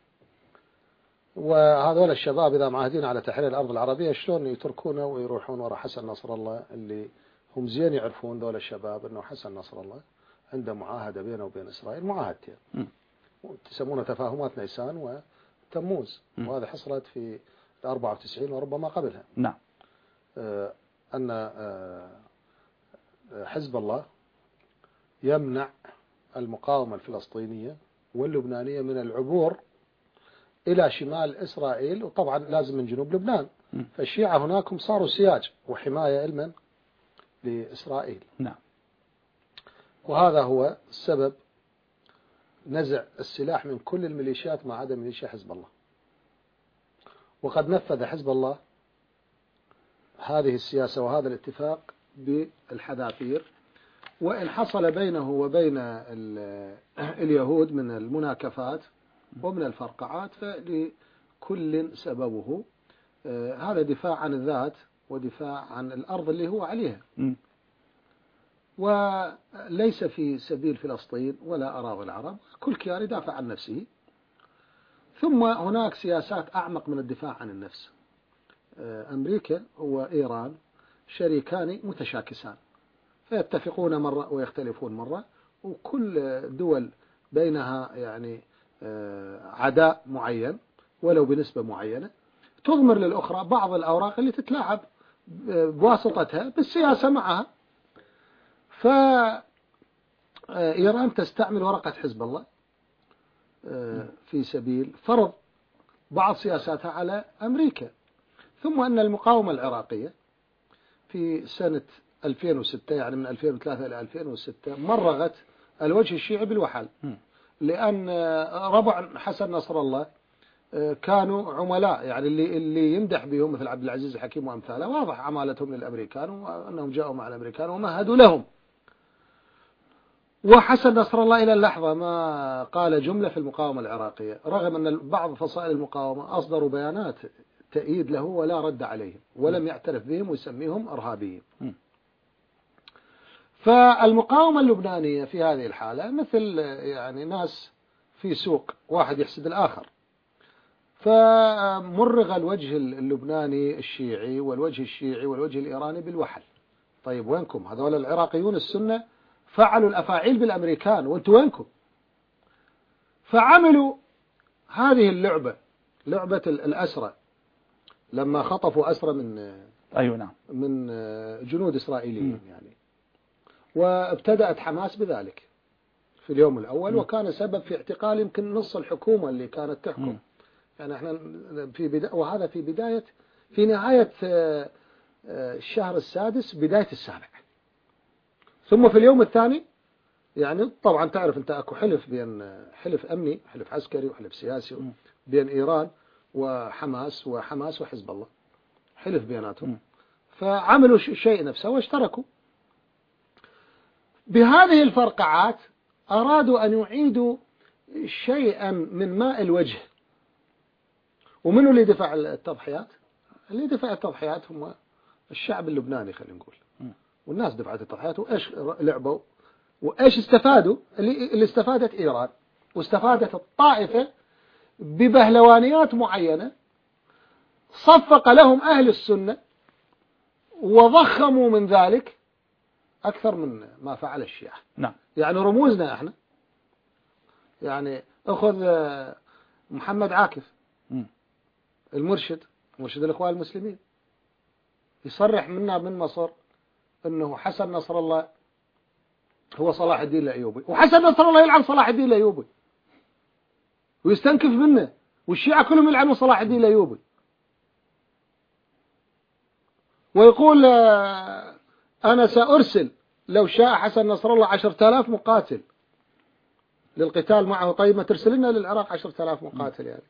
وهذول الشباب إذا معاهدين على تحرير الأرض العربية شلون يتركونه ويروحون وراء حسن نصر الله، اللي هم زين يعرفون ذول الشباب أنه حسن نصر الله عنده معاهدة بينه وبين إسرائيل، معاهدتين تسمونها تفاهمات نيسان وتموز، وهذا حصلت في أربعة وتسعين وربما قبلها. نعم. آه أن آه حزب الله يمنع المقاومة الفلسطينية واللبنانية من العبور إلى شمال إسرائيل، وطبعا لازم من جنوب لبنان. فالشيعة هناك صاروا سياج وحماية إلمن لإسرائيل. نعم. وهذا هو السبب نزع السلاح من كل الميليشيات ما عدا ميليشيا حزب الله. وقد نفذ حزب الله هذه السياسة وهذا الاتفاق بالحذافير، وإن حصل بينه وبين اليهود من المناكفات ومن الفرقعات فلكل سببه. هذا دفاع عن الذات ودفاع عن الأرض اللي هو عليها، وليس في سبيل فلسطين ولا أراضي العرب، كل كيان يدافع عن نفسه. ثم هناك سياسات أعمق من الدفاع عن النفس. أمريكا وإيران شريكان متشاكسان، فيتفقون مرة ويختلفون مرة، وكل دول بينها يعني عداء معين ولو بنسبة معينة، تضمر للأخرى بعض الأوراق اللي تتلاعب بواسطتها بالسياسة معها. فإيران تستعمل ورقة حزب الله في سبيل فرض بعض سياساتها على أمريكا. ثم أن المقاومة العراقية في سنة ألفين وستة، يعني من ألفين وثلاثة إلى ألفين وستة، مرغت الوجه الشيعي بالوحل، لأن ربع حسن نصر الله كانوا عملاء، يعني اللي اللي يمدح بهم مثل عبد العزيز الحكيم وأمثاله، واضح عمالتهم للأمريكان وأنهم جاءوا مع الأمريكان ومهدوا لهم. وحسن نصر الله إلى اللحظة ما قال جملة في المقاومة العراقية، رغم أن بعض فصائل المقاومة أصدروا بيانات تأييد له ولا رد عليهم ولم يعترف بهم ويسميهم إرهابيين. فالمقاومة اللبنانية في هذه الحالة مثل يعني ناس في سوق، واحد يحسد الآخر، فمرغ الوجه اللبناني الشيعي والوجه الشيعي والوجه الإيراني بالوحل. طيب وينكم هذول العراقيون السنة فعلوا الأفاعيل بالأمريكان، وانتم وينكم؟ فعملوا هذه اللعبة، لعبة الأسرة، لما خطفوا أسرة من أيوة نعم من جنود إسرائيليين يعني. وابتدأت حماس بذلك في اليوم الأول، م. وكان سبب في اعتقال يمكن نص الحكومة اللي كانت تحكم. م. يعني احنا في بداية، وهذا في بداية في نهاية الشهر السادس بداية السابع. ثم في اليوم الثاني يعني طبعا تعرف انت اكو حلف بين حلف امني، حلف عسكري وحلف سياسي م. بين ايران وحماس وحماس وحزب الله، حلف بيناتهم. م. فعملوا شيء نفسه واشتركوا بهذه الفرقعات. أرادوا أن يعيدوا شيئا من ماء الوجه. ومنه اللي دفع التضحيات؟ اللي دفع التضحيات هم الشعب اللبناني خلينا نقول، والناس دفعت التضحيات. وإيش لعبوا وإيش استفادوا؟ اللي, اللي استفادت إيران واستفادت الطائفة ببهلوانيات معينة صفق لهم أهل السنة وضخموا من ذلك أكثر من ما فعل الشيعة. نعم. يعني رموزنا احنا، يعني أخذ محمد عاكف م. المرشد، مرشد الإخوان المسلمين، يصرح منا من مصر أنه حسن نصر الله هو صلاح الدين الأيوبي، وحسن نصر الله يلعن صلاح الدين الأيوبي ويستنكف منه، والشيعة كلهم يلعنوا صلاح الدين الأيوبي. ويقول أنا سأرسل لو شاء حسن نصر الله عشرة آلاف مقاتل للقتال معه. طيب ما ترسل لنا للعراق عشرة آلاف مقاتل يعني.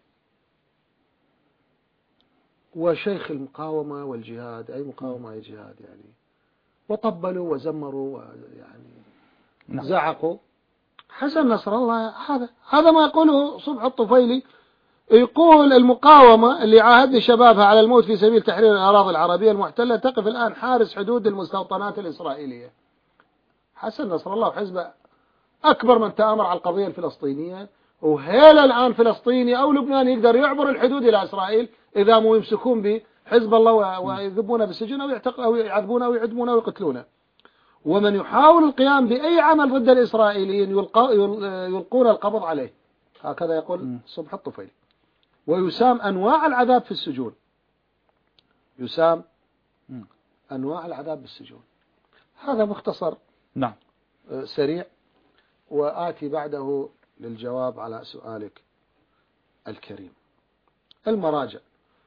وشيخ المقاومة والجهاد، أي مقاومة أي جهاد يعني. وطبلوا وزمروا يعني زعقوا. حسن نصر الله هذا هذا ما يقوله صبح الطفيلي، يقول المقاومة اللي عاهدني شبابها على الموت في سبيل تحرير الأراضي العربية المحتلة تقف الآن حارس حدود المستوطنات الإسرائيلية. حسن نصر الله وحزبه أكبر من تآمر على القضية الفلسطينية، وهل الآن فلسطيني أو لبناني يقدر يعبر الحدود إلى إسرائيل إذا مو يمسكون بحزب الله ويذبونه بالسجن أو أو يعذبونه أو يعدمونه أو يقتلونه. ومن يحاول القيام بأي عمل ضد الإسرائيليين يلقون القبض عليه، هكذا يقول صبح الطفيلي. ويسام أنواع العذاب في السجون، يسام أنواع العذاب بالسجون. هذا مختصر نعم سريع، وآتي بعده للجواب على سؤالك الكريم. المراجع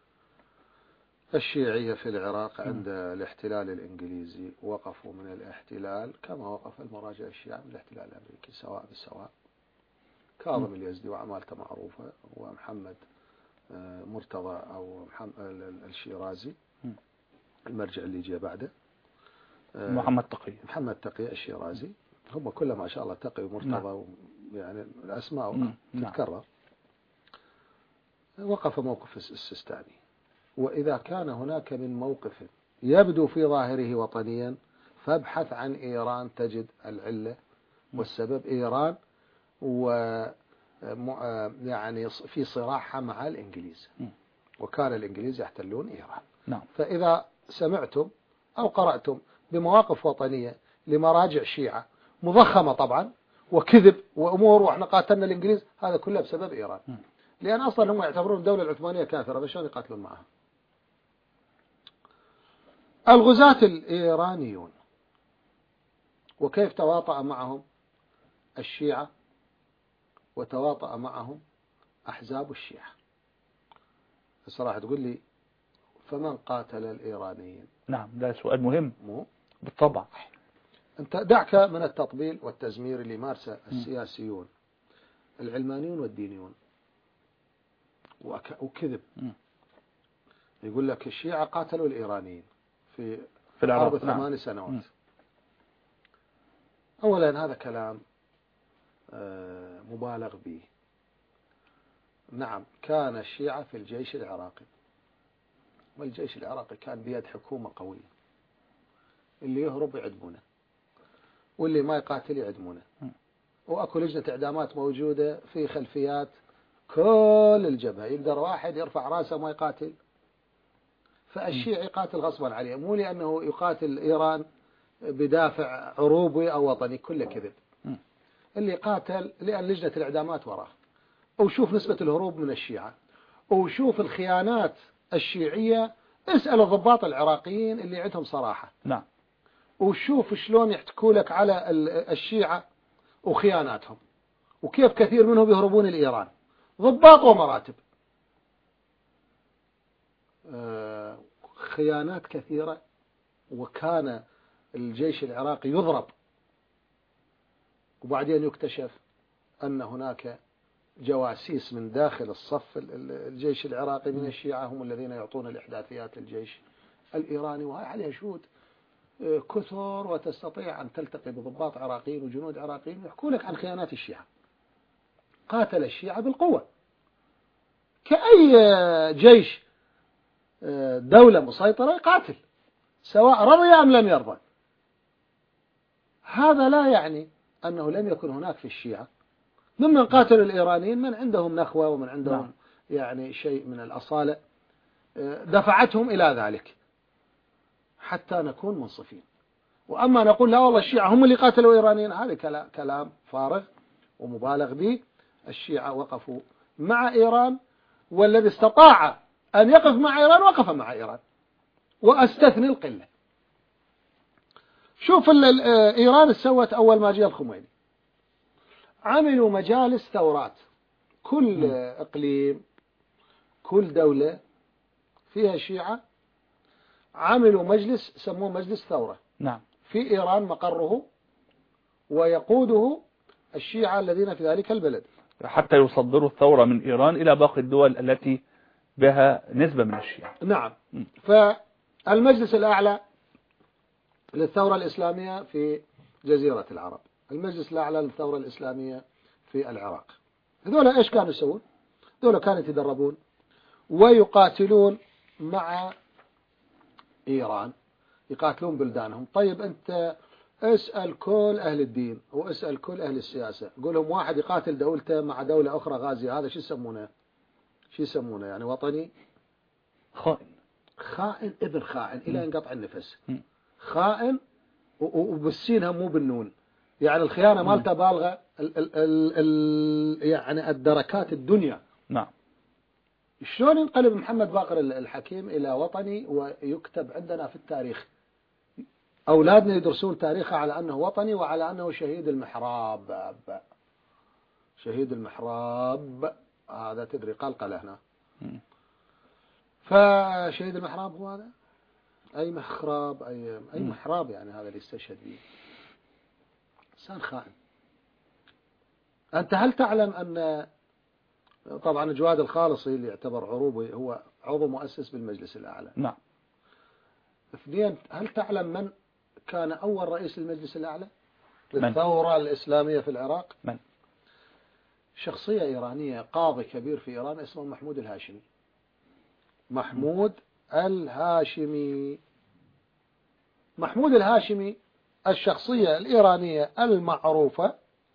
الشيعية في العراق عند الاحتلال الإنجليزي وقفوا من الاحتلال كما وقف المراجع الشيعة من الاحتلال الأمريكي سواء بسواء. كاظم اليزدي وعمالته معروفة، ومحمد مرتضى أو محمد الشيرازي المرجع اللي جاء بعده محمد تقي محمد تقي الشيرازي، هم كلها ما شاء الله تقي ومرتضى، يعني الأسماء تتكرر. وقف موقف السيستاني. وإذا كان هناك من موقف يبدو في ظاهره وطنيا فابحث عن إيران تجد العلة والسبب إيران، و يعني في صراحة مع الإنجليز، وكان الإنجليز يحتلون إيران. نعم. فإذا سمعتم أو قرأتم بمواقف وطنية لمراجع شيعة مضخمة طبعا وكذب وأمور وإحنا قاتلنا الإنجليز، هذا كله بسبب إيران. م. لأن أصلا هم يعتبرون الدولة العثمانية كافرة، فشلون يقاتلون معها؟ الغزاة الإيرانيون وكيف تواطأ معهم الشيعة وتواطأ معهم أحزاب الشيعة. الصراحة تقول لي فمن قاتل الإيرانيين؟ نعم، ده سؤال مهم. مو بالطبع. أنت دعك من التطبيل والتزمير اللي مارسه السياسيون العلمانيون والدينيون وكذب. م. يقول لك الشيعة قاتلوا الإيرانيين في في العراق حرب ثمان نعم. سنوات. م. أولا هذا كلام مبالغ به. نعم، كان الشيعة في الجيش العراقي، والجيش العراقي كان بيد حكومة قوية، اللي يهرب يعدمونه واللي ما يقاتل يعدمونه، وأكو لجنة إعدامات موجودة في خلفيات كل الجبهة، يقدر واحد يرفع راسه وما يقاتل. فالشيعي يقاتل غصبا عليه، مو لأنه يقاتل إيران بدافع عروبي أو وطني، كله كذب. اللي قاتل لأن لجنة الإعدامات وراه. وشوف نسبة الهروب من الشيعة، وشوف الخيانات الشيعية، اسأل الضباط العراقيين اللي عندهم صراحة. نعم. وشوف شلون يحتكوا لك على الشيعة وخياناتهم، وكيف كثير منهم يهربون لإيران، ضباط ومراتب. آه خيانات كثيرة. وكان الجيش العراقي يضرب، وبعدين يكتشف أن هناك جواسيس من داخل الصف الجيش العراقي من الشيعة هم الذين يعطون الإحداثيات الجيش الإيراني، وهي عليها شهود كثر، وتستطيع أن تلتقي بضباط عراقيين وجنود عراقيين يحكوا لك عن خيانات الشيعة. قاتل الشيعة بالقوة كأي جيش دولة مسيطرة يقاتل، سواء رضي أم لم يرضى. هذا لا يعني أنه لم يكن هناك في الشيعة ممن قاتلوا الإيرانيين من عندهم نخوة ومن عندهم نعم. يعني شيء من الأصالة دفعتهم إلى ذلك حتى نكون منصفين. وأما نقول لا والله الشيعة هم اللي قاتلوا الإيرانيين، هذا كلام فارغ ومبالغ به. الشيعة وقفوا مع إيران، والذي استطاع أن يقف مع إيران وقف مع إيران، وأستثني القلة. شوف إيران سوت أول ما جاء الخميني، عملوا مجالس ثورات، كل إقليم كل دولة فيها شيعة عملوا مجلس سموه مجلس ثورة. نعم. في إيران مقره ويقوده الشيعة الذين في ذلك البلد، حتى يصدروا الثورة من إيران إلى باقي الدول التي بها نسبة من الشيعة. نعم. فالمجلس الأعلى للثورة الإسلامية في جزيرة العرب، المجلس الأعلى للثورة الإسلامية في العراق، هذول إيش كانوا يسوون؟ هذول كانوا يتدربون ويقاتلون مع إيران، يقاتلون بلدانهم. طيب أنت اسأل كل أهل الدين واسأل كل أهل السياسة، قول لهم واحد يقاتل دولته مع دولة أخرى غازية، هذا شو يسمونه؟ شو يسمونه يعني وطني؟ خائن. خائن ابن خائن إلى انقطع النفس. م. خائن وبالسين مو بالنون، يعني الخيانة مالته بالغة ال ال ال ال يعني الدركات الدنيا. نعم. شلون ينقلب محمد باقر الحكيم إلى وطني ويكتب عندنا في التاريخ؟ أولادنا يدرسون تاريخه على أنه وطني وعلى أنه شهيد المحراب. شهيد المحراب هذا تدري قلقلة هنا. فشهيد المحراب هو هذا؟ أي محراب أي أي محراب يعني هذا اللي استشهد به؟ إنسان خائن. أنت هل تعلم أن طبعا جواد الخالصي اللي يعتبر عروبي هو عضو مؤسس بالمجلس الأعلى؟ نعم. اثنين، هل تعلم من كان أول رئيس للمجلس الأعلى من؟ للثورة الإسلامية في العراق؟ من؟ شخصية إيرانية، قاضي كبير في إيران اسمه محمود الهاشمي. محمود الهاشمي. محمود الهاشمي الشخصية الإيرانية المعروفة،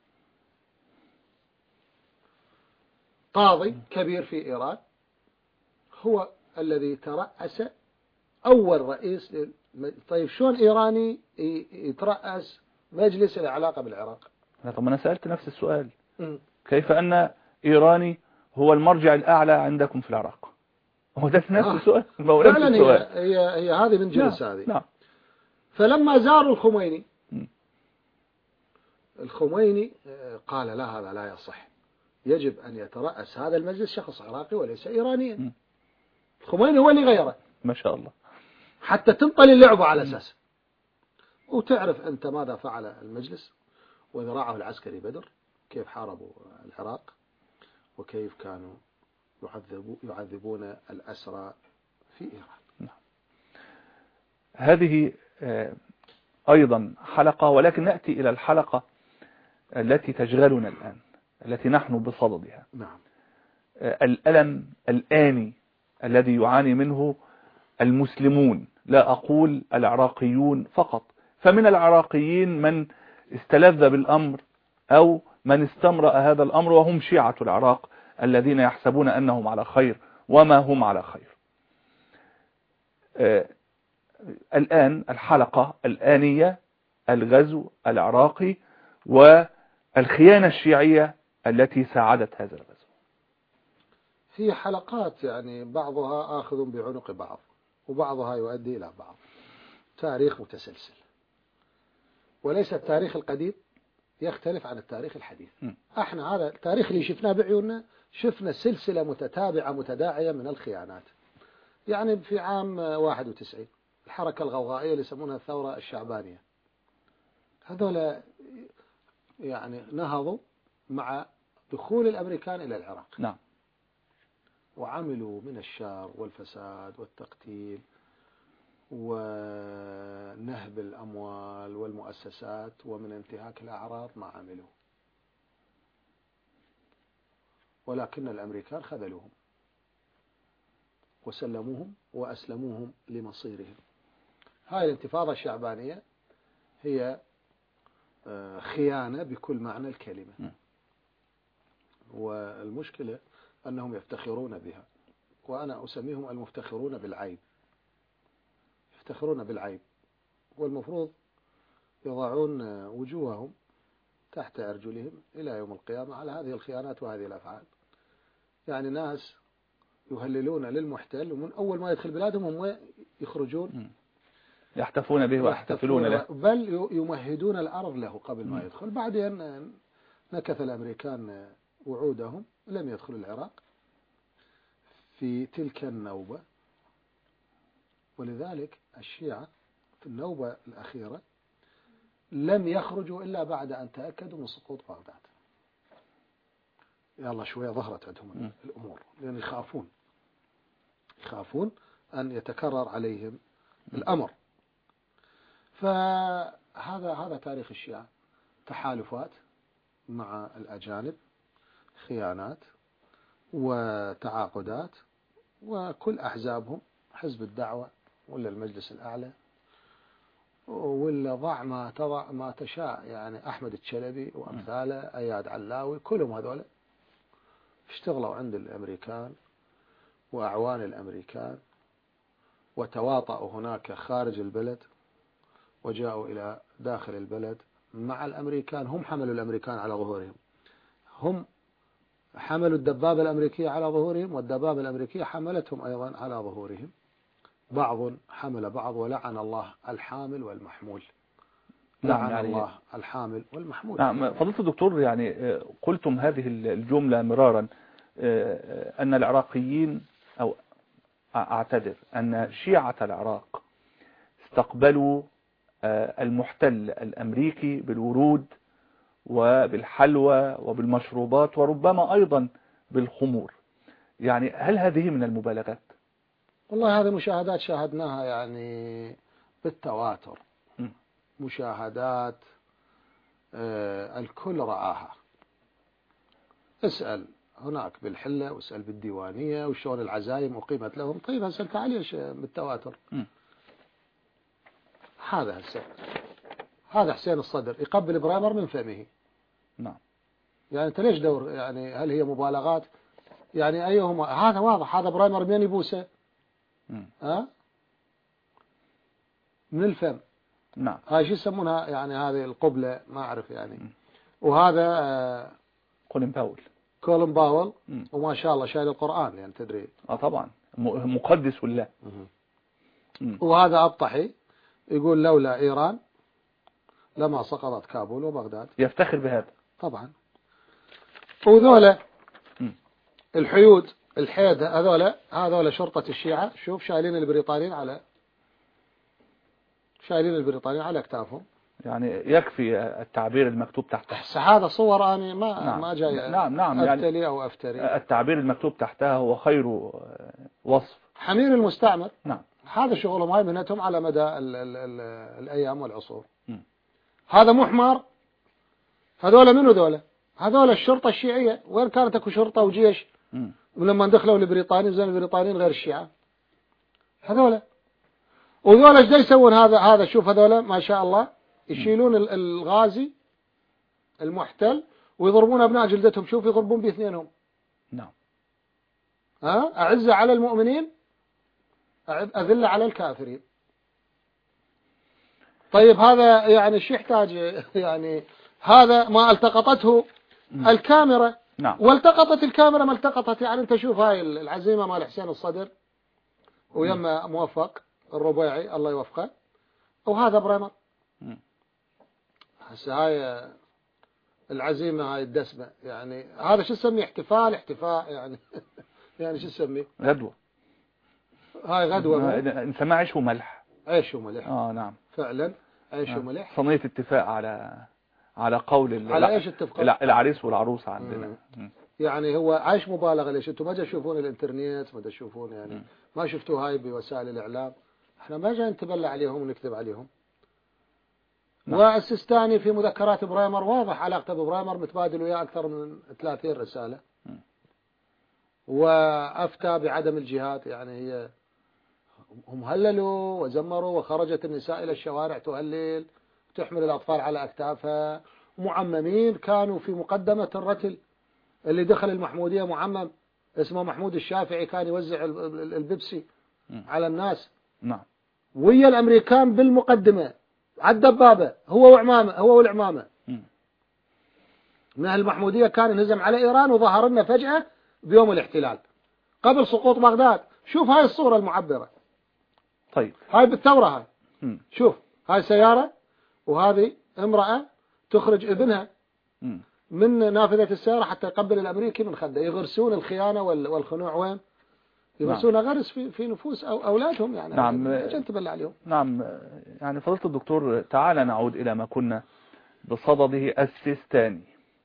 قاضي كبير في إيران، هو الذي ترأس أول رئيس لل... طيب شلون إيراني يترأس مجلس العلاقة بالعراق؟ طب أنا سألت نفس السؤال. م. كيف أن إيراني هو المرجع الأعلى عندكم في العراق؟ هو ده نفس آه. السؤال. فعلا هي, هي, هي هذه من جنس نعم. هذه. نعم. فلما زاروا الخميني م. الخميني قال لا، هذا لا يصح، يجب أن يترأس هذا المجلس شخص عراقي وليس إيرانيا. م. الخميني هو اللي غيره ما شاء الله، حتى تنطل اللعبة على أساس. وتعرف أنت ماذا فعل المجلس وذراعه العسكري بدر، كيف حاربوا العراق وكيف كانوا يعذبوا يعذبون الأسرى في إيران. نعم. هذه أيضا حلقة، ولكن نأتي إلى الحلقة التي تشغلنا الآن، التي نحن بصددها. نعم. الألم الآني الذي يعاني منه المسلمون، لا أقول العراقيون فقط، فمن العراقيين من استلذ بالأمر أو من استمرأ هذا الأمر، وهم شيعة العراق الذين يحسبون أنهم على خير وما هم على خير. آه الآن الحلقة الآنية الغزو العراقي والخيانة الشيعية التي ساعدت هذا الغزو. هي حلقات يعني بعضها آخذ بعنق بعض وبعضها يؤدي إلى بعض، تاريخ متسلسل، وليس التاريخ القديم يختلف عن التاريخ الحديث. م. احنا هذا التاريخ اللي شفناه بعيوننا، شفنا سلسلة متتابعة متداعية من الخيانات. يعني في عام واحد وتسعين الحركة الغوغائية اللي يسمونها الثورة الشعبانية، هذول يعني نهضوا مع دخول الأمريكان إلى العراق. نعم. وعملوا من الشر والفساد والتقتيل ونهب الأموال والمؤسسات ومن انتهاك الأعراض ما عملوا، ولكن الأمريكان خذلوهم وسلموهم وأسلموهم لمصيرهم. هاي الانتفاضة الشعبانية هي خيانة بكل معنى الكلمة. م. والمشكلة أنهم يفتخرون بها، وأنا أسميهم المفتخرون بالعيب. يفتخرون بالعيب، والمفروض يضعون وجوههم تحت أرجلهم إلى يوم القيامة على هذه الخيانات وهذه الأفعال. يعني ناس يهللون للمحتل، ومن أول ما يدخل بلادهم هم يخرجون يحتفون به ويحتفلون له، بل يمهدون الأرض له قبل ما يدخل. بعدين نكث الأمريكان وعودهم، لم يدخلوا العراق في تلك النوبة. ولذلك الشيعة في النوبة الأخيرة لم يخرجوا إلا بعد أن تأكدوا من سقوط بغداد. يلا شوية ظهرت عندهم الأمور، لأن يخافون يخافون أن يتكرر عليهم الأمر. فهذا هذا تاريخ الشيعة، تحالفات مع الأجانب، خيانات وتعاقدات، وكل أحزابهم، حزب الدعوة ولا المجلس الأعلى ولا ضع ما تضع ما تشاء، يعني أحمد الشلبي وأمثاله، أياد علاوي، كلهم هذول اشتغلوا عند الأمريكان وأعوان الأمريكان، وتواطؤوا هناك خارج البلد وجاءوا إلى داخل البلد مع الأمريكان. هم حملوا الأمريكان على ظهورهم، هم حملوا الدبابة الأمريكية على ظهورهم، والدبابة الأمريكية حملتهم أيضا على ظهورهم. بعض حمل بعض، ولعن الله الحامل والمحمول. لعن نعم يعني الله الحامل والمحمول. نعم فضيلة الدكتور، يعني قلتم هذه الجملة مرارا، أن العراقيين أو أعتذر أن شيعة العراق استقبلوا المحتل الأمريكي بالورود وبالحلوى وبالمشروبات وربما أيضا بالخمور. يعني هل هذه من المبالغات؟ والله هذه مشاهدات شاهدناها يعني بالتواتر، م. مشاهدات آه الكل رآها. اسأل هناك بالحلة واسأل بالديوانية وشون العزايم أقيمت لهم. طيب هسه انت عليش بالتواتر؟ م. هذا هسه هذا حسين الصدر يقبل برامر من فمه. نعم. يعني انت ليش دور؟ يعني هل هي مبالغات؟ يعني أيهما؟ هذا واضح، هذا برامر من يبوسه؟ ها؟ من الفم. نعم. هاي شو يسمونها يعني؟ هذه القبلة ما أعرف يعني. م. وهذا آه كولين باول. كولين باول. م. وما شاء الله شايل القرآن يعني تدري. اه طبعا مقدس لله. وهذا أبطحي يقول لولا إيران لما سقطت كابول وبغداد. يفتخر بهذا طبعا. وذولا الحيود الحيد هذولا هذولا شرطة الشيعة. شوف شايلين البريطانيين على شايلين البريطانيين على أكتافهم. يعني يكفي التعبير المكتوب تحتها. هذا صور أنا ما نعم. ما جاي نعم نعم أفتلي يعني أو أفتري. التعبير المكتوب تحتها هو خير وصف. حمير المستعمر. نعم. هذا شغلهم، هاي منتهم على مدى ال ال ال الأيام والعصور. م. هذا مو حمار. هذول منو ذولا؟ هذول الشرطة الشيعية. وين كانت اكو شرطة وجيش م. ولما دخلوا البريطانيين زين البريطانيين غير الشيعة هذول. وذولا ايش دا يسوون؟ هذا هذا شوف هذول ما شاء الله يشيلون الغازي المحتل ويضربون أبناء جلدتهم. شوف يضربون باثنينهم. نعم. ها أعزة على المؤمنين أذلة على الكافرين. طيب هذا يعني شو يحتاج؟ يعني هذا ما التقطته م. الكاميرا. نعم. والتقطت الكاميرا ما التقطت. يعني انت شوف هاي العزيمة مال حسين الصدر ويما موفق الربيعي الله يوفقه، وهذا بريمر. هسه هاي العزيمة هاي الدسمة يعني هذا شو تسميه؟ احتفال احتفاء يعني يعني شو تسميه؟ غدوة. هاي غدوة نسميها عيش وملح. عيش وملح. اه نعم فعلا عيش آه. وملح. صينية اتفاق على على قول على ايش اتفقوا؟ العريس والعروس عندنا. مم. يعني هو عايش مبالغة. ليش انتم ما تشوفون الانترنت؟ ما تشوفون يعني مم. ما شفتوا هاي بوسائل الاعلام؟ احنا ما جاي نتبلى عليهم ونكذب عليهم. نعم. والسيستاني في مذكرات بريمر واضح علاقته ببريمر، متبادل وياه اكثر من ثلاثين رسالة. مم. وافتى بعدم الجهاد. يعني هي هم هللوا وزمروا وخرجت النساء الى الشوارع تهلل تحمل الأطفال على أكتافها. معممين كانوا في مقدمة الرتل. اللي دخل المحمودية معمم اسمه محمود الشافعي كان يوزع البيبسي م. على الناس. نعم. ويا الأمريكان بالمقدمة على الدبابة هو وعمامة هو والعمامة. م. من المحمودية كان ينهزم على إيران وظهر لنا فجأة بيوم الاحتلال قبل سقوط بغداد. شوف هاي الصورة المعبرة. طيب هاي بالثورة هاي. م. شوف هاي سيارة وهذه امرأة تخرج ابنها م. من نافذة السيارة حتى يقبل الأمريكي من خده. يغرسون الخيانة والخنوع وين؟ يغرسون نعم. غرس في في نفوس أو أولادهم يعني. نعم. عشان تبلع عليهم. نعم. يعني فضيلة الدكتور تعالى نعود إلى ما كنا بصدده السيستاني.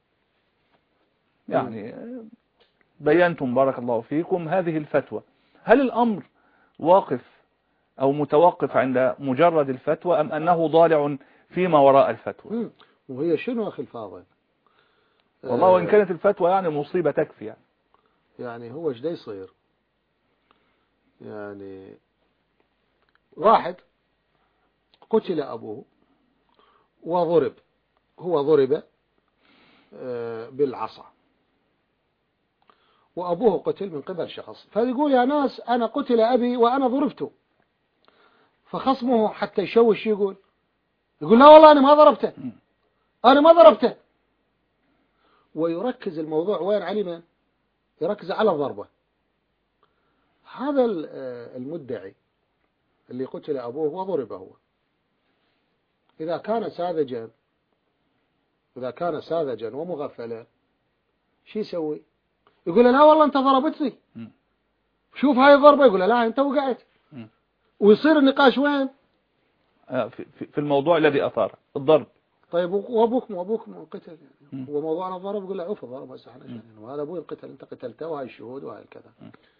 يعني م. بينتم بارك الله فيكم هذه الفتوى. هل الأمر واقف أو متوقف عند مجرد الفتوى أم أنه ضالع فيما وراء الفتوى؟ م. وهي شنو أخي الفاضل؟ والله وإن كانت الفتوى يعني مصيبة تكفي يعني. يعني هو ايش دا يصير؟ يعني واحد قتل أبوه وضرب، هو ضرب بالعصا وأبوه قتل من قبل شخص، فيقول يا ناس أنا قتل أبي وأنا ضربته. فخصمه حتى يشوش يقول يقول لا والله أنا ما ضربته، أنا ما ضربته، ويركز الموضوع وين علي من يركز على الضربة. هذا المدعي اللي قتل أبوه وضرب هو إذا كان ساذجا إذا كان ساذجا ومغفلا شو يسوي؟ يقول لا والله أنت ضربتني، شوف هاي الضربة، يقول لا أنت وقعت، ويصير النقاش وين؟ في في الموضوع الذي أثار الضرب. طيب وأبوك وأبوك قتل يعني هو موضوعنا الضرب، يقول لا عوف الضرب بس احنا يعني وهذا أبوي القتل أنت قتلته وهاي الشهود وهاي الكذا.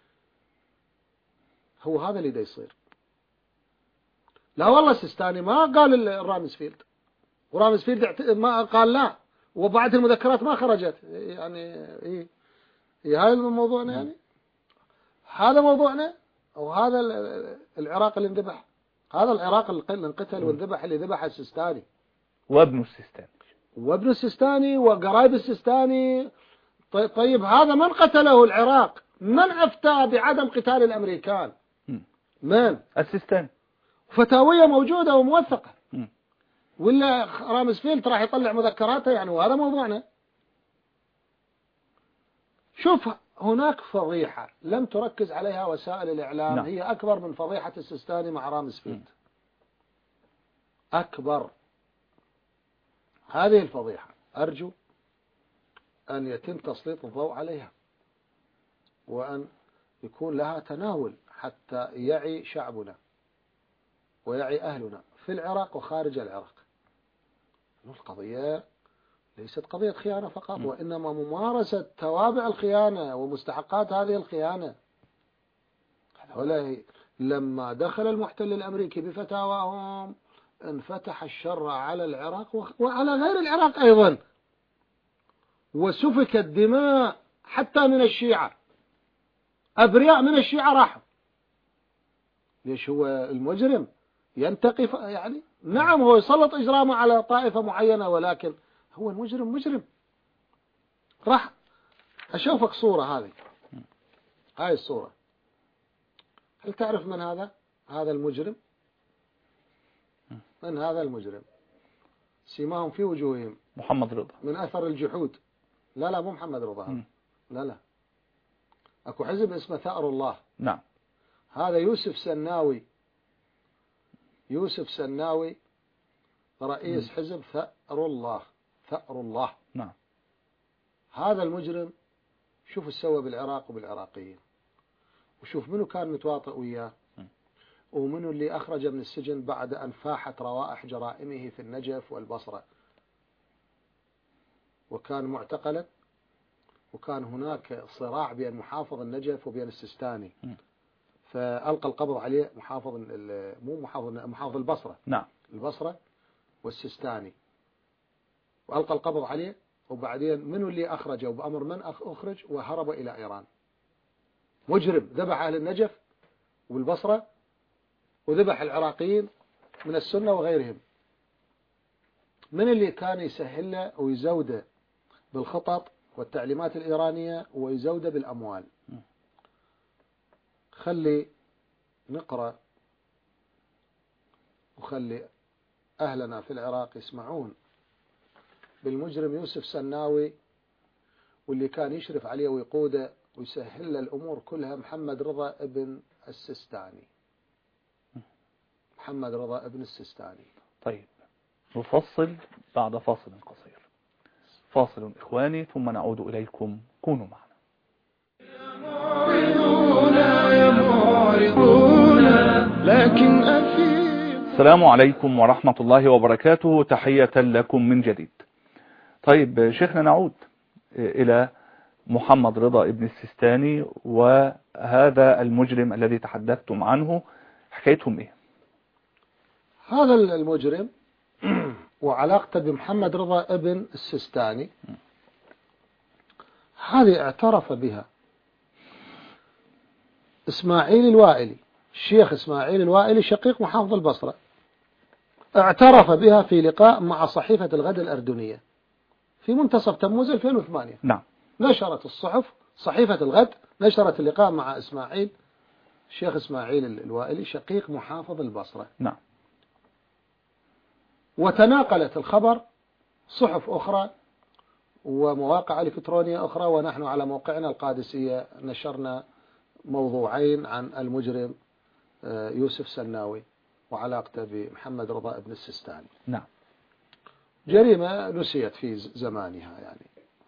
هو هذا اللي دا يصير. لا والله السيستاني ما قال الرامسفيلد، ورامسفيلد ما قال لا، وبعد المذكرات ما خرجت يعني. إيه إيه هاي موضوعنا يعني، هذا موضوعنا، أو هذا العراق اللي انذبح، هذا العراق اللي انقتل وانذبح اللي ذبح السيستاني وابن السيستاني وابن السيستاني وقرايب السيستاني. طيب هذا من قتله العراق؟ من أفتى بعدم قتال الأمريكان؟ من؟ السيستاني. فتاوية موجودة وموثقة، ولا رامسفيلد راح يطلع مذكراته يعني، وهذا موضوعنا. شوف هناك فضيحة لم تركز عليها وسائل الإعلام. نعم. هي أكبر من فضيحة السيستاني مع رامسفيلد، أكبر. هذه الفضيحة أرجو أن يتم تسليط الضوء عليها، وأن يكون لها تناول حتى يعي شعبنا ويعي أهلنا في العراق وخارج العراق. القضية ليست قضية خيانة فقط، وإنما ممارسة توابع الخيانة ومستحقات هذه الخيانة. هؤلاء لما دخل المحتل الأمريكي بفتاواهم انفتح الشر على العراق وعلى غير العراق أيضا، وسفكت دماء حتى من الشيعة، أبرياء من الشيعة راحوا. ليش؟ هو المجرم ينتقي يعني، نعم هو يسلط إجرامه على طائفة معينة، ولكن هو المجرم مجرم. راح أشوفك صورة، هذه هاي الصورة، هل تعرف من هذا؟ هذا المجرم، من هذا المجرم؟ سيماهم في وجوههم محمد رضا من أثر الجحود. لا لا مو محمد رضا، م. لا لا أكو حزب اسمه ثأر الله. نعم. هذا يوسف سناوي، يوسف سناوي رئيس م. حزب ثأر الله، ثأر الله. نعم. هذا المجرم شوف السوى بالعراق وبالعراقيين، وشوف منو كان متواطئ وياه، ومنو اللي أخرج من السجن بعد أن فاحت روائح جرائمه في النجف والبصرة، وكان معتقلا، وكان هناك صراع بين محافظ النجف وبين السيستاني، فألقى القبض عليه محافظ مو محافظ محافظ البصرة. نعم. البصرة والسيستاني، وألقى القبض عليه، وبعدين منو اللي أخرجه وبأمر من أخرج وهرب إلى إيران. مجرم ذبح أهل النجف والبصرة، وذبح العراقيين من السنة وغيرهم. من اللي كان يسهل له ويزوده بالخطط والتعليمات الإيرانية ويزوده بالأموال؟ خلي نقرأ وخلي أهلنا في العراق يسمعون بالمجرم يوسف سناوي، واللي كان يشرف عليه ويقوده ويسهل له الأمور كلها محمد رضا ابن السيستاني. محمد رضا ابن السيستاني. طيب نفصل بعد فاصل قصير. فاصل إخواني ثم نعود إليكم، كونوا معنا. لكن السلام عليكم ورحمة الله وبركاته، تحية لكم من جديد. طيب شيخنا، نعود إلى محمد رضا ابن السيستاني وهذا المجرم الذي تحدثتم عنه، حكايتهم إيه؟ هذا المجرم وعلاقته بمحمد رضا ابن السيستاني هذه اعترف بها إسماعيل الوائلي، الشيخ إسماعيل الوائلي شقيق محافظ البصرة، اعترف بها في لقاء مع صحيفة الغد الأردنية في منتصف تموز ألفين وثمانية. نعم. نشرت الصحف صحيفة الغد نشرت اللقاء مع إسماعيل الشيخ إسماعيل الوائلي شقيق محافظ البصرة. نعم. وتناقلت الخبر صحف أخرى ومواقع إلكترونية أخرى، ونحن على موقعنا القادسية نشرنا موضوعين عن المجرم يوسف سناوي وعلاقته بمحمد رضا بن السيستاني. نعم. جريمة نسيت في زمانها. يعني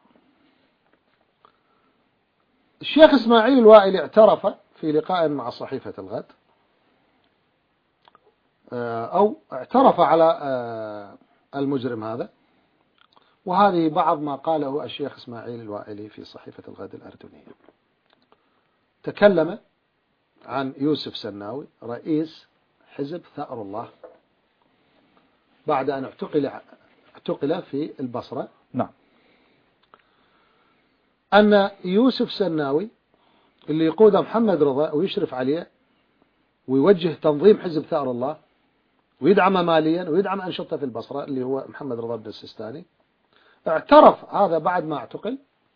الشيخ إسماعيل الوائلي اعترف في لقاء مع صحيفة الغد أو اعترف على المجرم هذا، وهذه بعض ما قاله الشيخ إسماعيل الوائلي في صحيفة الغد الأردنية. تكلم عن يوسف سناوي رئيس حزب ثأر الله بعد أن اعتقل اعتقل في البصرة. نعم. أن يوسف سناوي اللي يقوده محمد رضا ويشرف عليه ويوجه تنظيم حزب ثأر الله ويدعم ماليا ويدعم أنشطة في البصرة اللي هو محمد رضا بن السيستاني، اعترف هذا بعد ما اعتقل،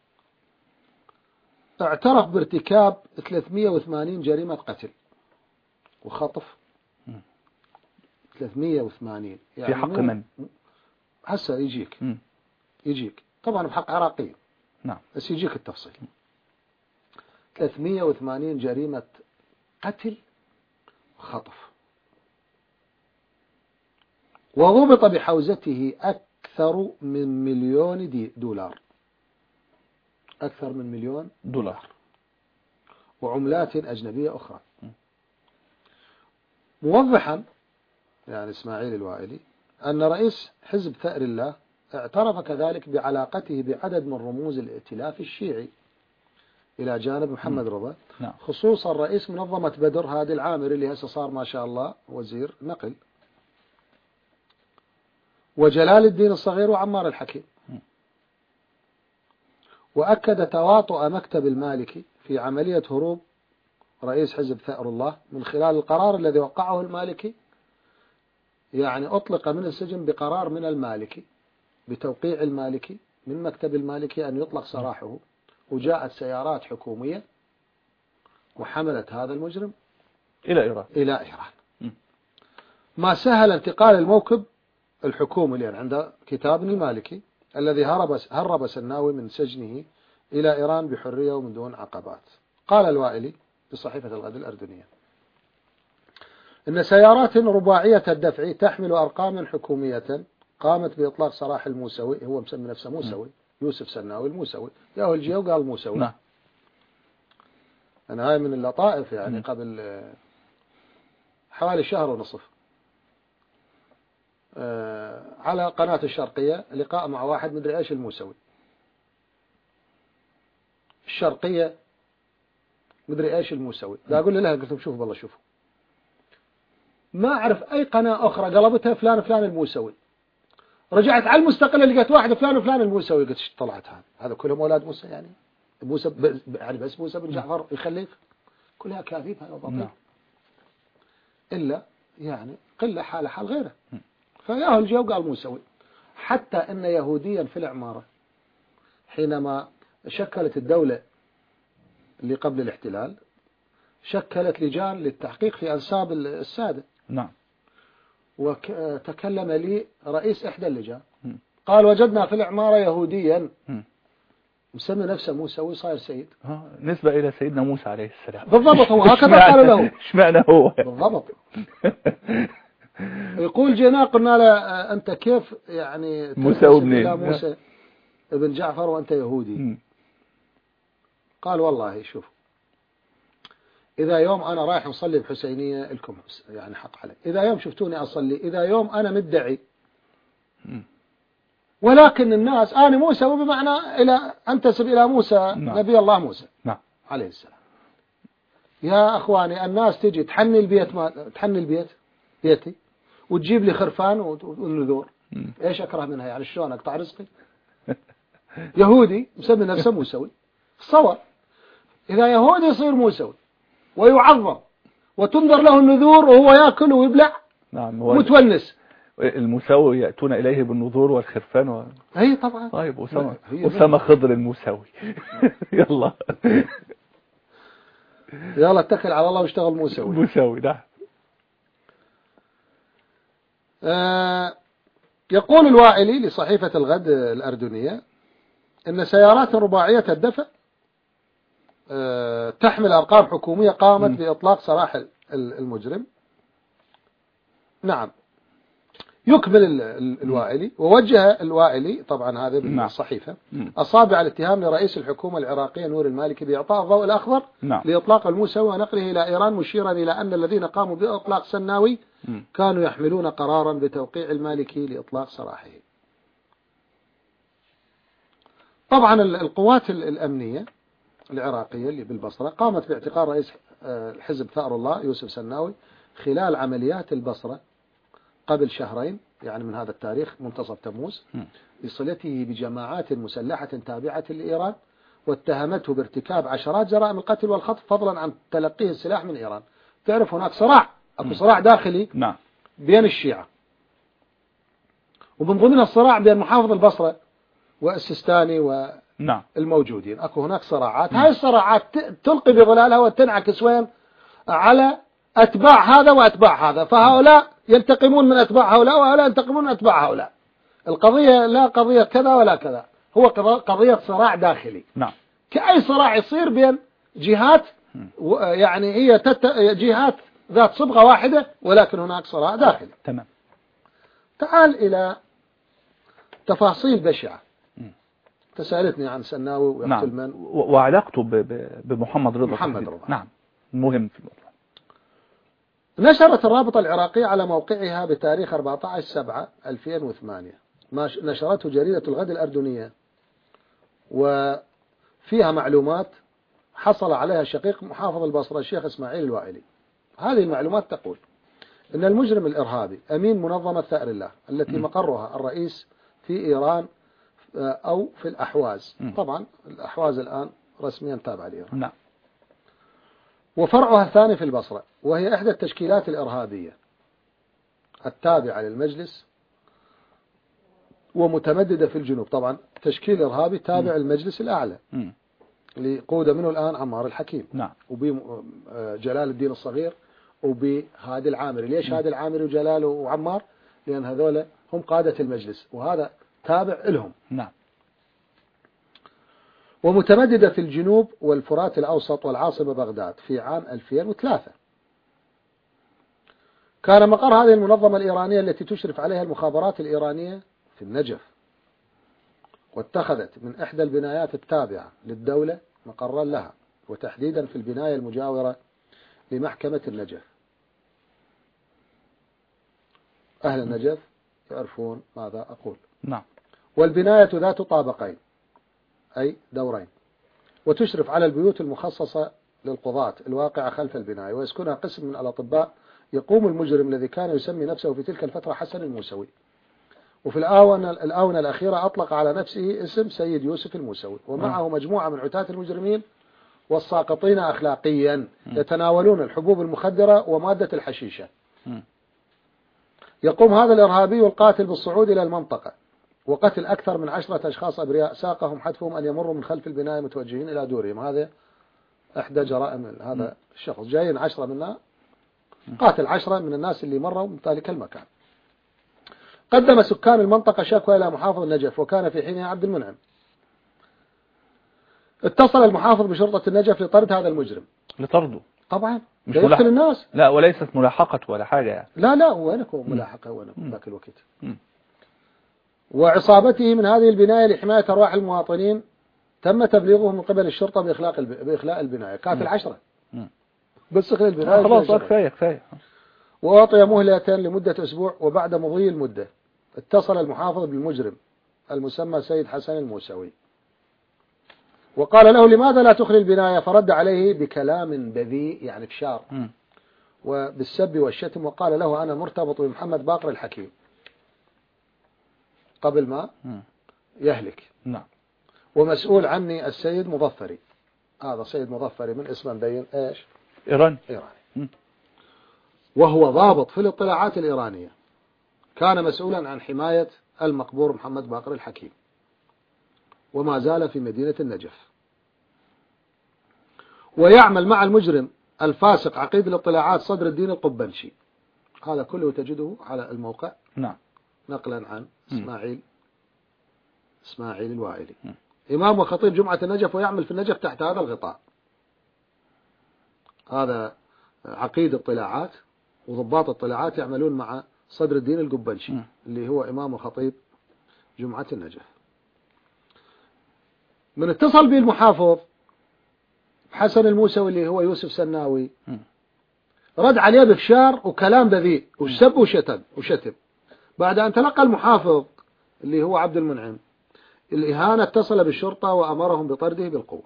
اعترف بارتكاب ثلاثمئة وثمانين جريمة قتل وخطف. ثلاثمئة وثمانين يعني في حق من؟ هسه يجيك م. يجيك طبعا بحق عراقيين. نعم. بس يجيك التفصيل. ثلاثمئة وثمانين جريمة قتل وخطف، وضبط بحوزته أكثر من مليون دي دولار أكثر من مليون دولار وعملات أجنبية أخرى. موضحا يعني إسماعيل الوائلي أن رئيس حزب ثأر الله اعترف كذلك بعلاقته بعدد من رموز الائتلاف الشيعي إلى جانب محمد رضا، نعم. خصوصا رئيس منظمة بدر هادي العامري اللي هسه صار ما شاء الله وزير نقل، وجلال الدين الصغير وعمار الحكيم. وأكد تواطؤ مكتب المالكي في عملية هروب رئيس حزب ثأر الله من خلال القرار الذي وقعه المالكي، يعني أطلق من السجن بقرار من المالكي بتوقيع المالكي من مكتب المالكي أن يطلق سراحه، وجاءت سيارات حكومية وحملت هذا المجرم إلى إيران إلى إيران. ما سهل انتقال الموكب الحكومي لأن عند كتاب المالكي الذي هرب هرب سناوي من سجنه إلى إيران بحرية ومن دون عقبات. قال الوائلي بصحيفة الغد الأردنية إن سيارات رباعية الدفع تحمل أرقاما حكومية قامت بإطلاق سراح الموسوي، هو مسمي نفسه موسوي، يوسف سناوي الموسوي، ياهو الجيو قال موسوي. نعم. أنا هاي من اللطائف يعني. قبل حوالي شهر ونصف على قناة الشرقية لقاء مع واحد مدري ايش الموسوي، الشرقية مدري ايش الموسوي، دا اقول لها قلت شوف والله شوفوا ما اعرف اي قناة اخرى قلبتها فلان فلان الموسوي. رجعت على المستقلة لقيت واحد فلان فلان الموسوي، قلت طلعت هذا هذا كلهم اولاد موسى يعني موسى يعني بس موسى بن جعفر يخلف كلها كاذيب هذا باطل. الا يعني قلة حال حال غيره. فياهو الجو قال موسوي. حتى ان يهوديا في العمارة حينما شكلت الدولة اللي قبل الاحتلال شكلت لجان للتحقيق في أنساب السادة. نعم. وتكلم لي رئيس إحدى اللجان قال وجدنا في العمارة يهوديا مسمي نفسه موسوي صاير سيد. نسبة إلى سيدنا موسى عليه السلام. بالضبط هو هكذا قالوا له. اشمعنى هو؟ بالضبط. يقول جينا قلنا له أنت كيف يعني موسى وابنين موسى ابن جعفر وأنت يهودي؟ م. قال والله شوف إذا يوم أنا رايح أصلي بحسينية لكم يعني حق علي، إذا يوم شفتوني أصلي، إذا يوم أنا مدعي م. ولكن الناس أنا موسى وبمعنى إلى أنتسب إلى موسى. نعم. نبي الله موسى. نعم. عليه السلام. يا أخواني الناس تجي تحني البيت ما تحني البيت بيتي وتجيب لي خرفان والنذور، ايش اكره منها يعني شلون اقطع رزقي؟ يهودي مسمي نفسه موسوي. تصور اذا يهودي يصير موسوي ويعظم وتنظر له النذور وهو ياكل ويبلع. نعم. متونس، المساوي يأتون إليه بالنذور والخرفان و... هي طبعا. طيب أسامة هي أسامة خضر المساوي. يلا يلا اتكل على الله واشتغل موسوي. مساوي ده. آه يقول الوائلي لصحيفة الغد الأردنية إن سيارات رباعية الدفع آه تحمل أرقام حكومية قامت م. بإطلاق سراح المجرم. نعم. يكمل الوائلي ووجه الوائلي طبعا هذا بالصحيفة أصابع الاتهام لرئيس الحكومة العراقية نور المالكي بإعطاء الضوء الأخضر نعم. لإطلاق الموسوي ونقله إلى إيران، مشيرا إلى أن الذين قاموا بإطلاق سناوي م. كانوا يحملون قرارا بتوقيع المالكي لإطلاق سراحه. طبعا القوات الأمنية العراقية اللي بالبصرة قامت باعتقال رئيس الحزب ثأر الله يوسف سناوي خلال عمليات البصرة قبل شهرين، يعني من هذا التاريخ منتصف تموز، بصلته بجماعات مسلحة تابعة لإيران، واتهمته بارتكاب عشرات جرائم القتل والخطف فضلا عن تلقيه السلاح من إيران. تعرف هناك صراع أكو صراع داخلي نعم. بين الشيعة، ومن ضمن الصراع بين محافظ البصرة والسيستاني والموجودين أكو هناك صراعات. هاي الصراعات تلقي بظلالها وتنعكس وين على أتباع هذا وأتباع هذا، فهؤلاء ينتقمون من أتباع هؤلاء وهؤلاء ينتقمون من أتباع هؤلاء. القضية لا قضية كذا ولا كذا، هو قضية صراع داخلي نعم. كأي صراع يصير بين جهات يعني هي تت... جهات ذات صبغة واحدة، ولكن هناك صراع داخلي. تمام. تعال إلى تفاصيل بشعة. تسألتني عن سناوي ويقتل نعم. من وعلاقته ب... ب... بمحمد رضا محمد رضا نعم مهم في الموضوع. نشرت الرابطة العراقية على موقعها بتاريخ أربعة عشر سبعة ألفين وثمانية ما نشرته جريدة الغد الأردنية، وفيها معلومات حصل عليها شقيق محافظ البصرة الشيخ إسماعيل الوائلي. هذه المعلومات تقول إن المجرم الإرهابي أمين منظمة ثأر الله التي مقرها الرئيس في إيران أو في الأحواز، طبعا الأحواز الآن رسميا تابعة لإيران نعم. وفرعها الثاني في البصرة، وهي إحدى التشكيلات الإرهابية التابعة للمجلس ومتمددة في الجنوب. طبعا تشكيل إرهابي تابع م. للمجلس الأعلى م. اللي قود منه الآن عمار الحكيم نعم. وبجلال الدين الصغير وبهادي العامري. ليش هادي العامري وجلال وعمار؟ لأن هذول هم قادة المجلس وهذا تابع لهم نعم. ومتمددة في الجنوب والفرات الأوسط والعاصمة بغداد. في عام ألفين وثلاثة كان مقر هذه المنظمة الإيرانية التي تشرف عليها المخابرات الإيرانية في النجف، واتخذت من إحدى البنايات التابعة للدولة مقرا لها، وتحديدا في البناية المجاورة لمحكمة النجف. أهل النجف يعرفون ماذا أقول نعم. والبناية ذات طابقين أي دورين، وتشرف على البيوت المخصصة للقضاة الواقعة خلف البناية، ويسكنها قسم من الأطباء يقوم المجرم الذي كان يسمي نفسه في تلك الفترة حسن الموسوي، وفي الآونة, الآونة الأخيرة أطلق على نفسه اسم سيد يوسف الموسوي، ومعه مجموعة من عتاة المجرمين والساقطين أخلاقيا يتناولون الحبوب المخدرة ومادة الحشيشة. يقوم هذا الإرهابي القاتل بالصعود إلى المنطقة وقتل أكثر من عشرة أشخاص أبرياء ساقهم حتفهم أن يمروا من خلف البناية متوجهين إلى دورهم. هذا إحدى جرائم هذا الشخص. جايين عشرة منا قاتل عشرة من الناس اللي مروا من ذلك المكان. قدم سكان المنطقة شكوى إلى محافظ النجف، وكان في حينها عبد المنعم. اتصل المحافظ بشرطة النجف لطرد هذا المجرم. لطرده طبعا مش يقتل ملاحق. الناس. لا وليست ملاحقة ولا حاجة يعني. لا لا وينكم ملاحقة وينكم ذاك الوقت. وعصابته من هذه البناية لحماية أرواح المواطنين تم تبليغه من قبل الشرطة بإخلاق بإخلاء البناية. قاتل عشرة بس خلال البناية خلاص كفاية كفاية. وأعطي مهلة لمدة أسبوع، وبعد مضي المدة اتصل المحافظ بالمجرم المسمى سيد حسن الموسوي وقال له لماذا لا تخلي البناية؟ فرد عليه بكلام بذيء يعني فشار وبالسب والشتم، وقال له أنا مرتبط بمحمد باقر الحكيم قبل ما يهلك نعم. ومسؤول عني السيد مظفري. هذا سيد مظفري من اسمه مبين ايش؟ إيران إيراني م. وهو ضابط في الاطلاعات الإيرانية. كان مسؤولا عن حماية المقبور محمد باقر الحكيم، وما زال في مدينة النجف، ويعمل مع المجرم الفاسق عقيد الاطلاعات صدر الدين القبنشي. هذا كله تجده على الموقع. نعم. نقلا عن م. إسماعيل إسماعيل الوائلي، م. إمام وخطيب جمعة النجف، ويعمل في النجف تحت هذا الغطاء. هذا عقيد اطلاعات وضباط اطلاعات يعملون مع صدر الدين القبنشي م. اللي هو إمام وخطيب جمعة النجف. من اتصل به المحافظ حسن الموسوي اللي هو يوسف سناوي، م. رد عليه بفشار وكلام بذيء وسب وشتم وشتم. بعد أن تلقى المحافظ اللي هو عبد المنعم الإهانة، اتصل بالشرطة وأمرهم بطرده بالقوة.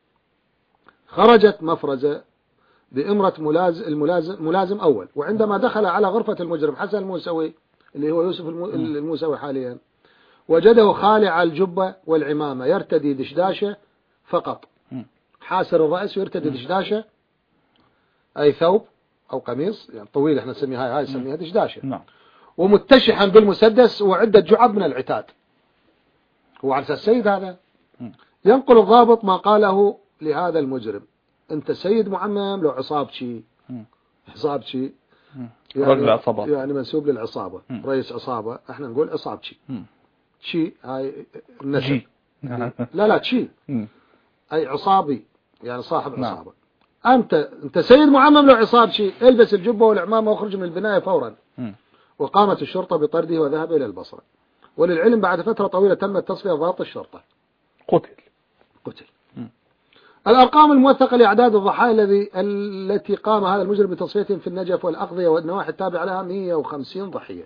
خرجت مفرزة بإمرة ملازم, الملازم ملازم أول، وعندما دخل على غرفة المجرم حسن الموسوي اللي هو يوسف الموسوي حاليا، وجده خالع الجبة والعمامة يرتدي دشداشة فقط، حاسر الرأس ويرتدي دشداشة أي ثوب أو قميص يعني طويل، احنا نسميها هاي هاي نسميها دشداشة، نعم. ومتشحا بالمسدس وعدة جعب من العتاد. هو على أساس السيد هذا. ينقل الضابط ما قاله لهذا المجرم: أنت سيد معمم لو عصابتي عصابتي يعني, يعني منسوب للعصابة، م. رئيس عصابة، احنا نقول عصابتي شي هاي النسب. لا لا شي أي عصابي يعني صاحب عصابة. أنت أنت سيد معمم لو عصابتي، البس الجبة والعمامة واخرج من البناية فورا. م. وقامت الشرطة بطرده وذهب إلى البصرة. وللعلم بعد فترة طويلة تمت تصفية ضابط الشرطة. قتل قتل. م. الأرقام الموثقة لأعداد الضحايا الذي التي قام هذا المجرم بتصفيتهم في النجف والأقضية والنواحي التابعة لها مئة وخمسين ضحية.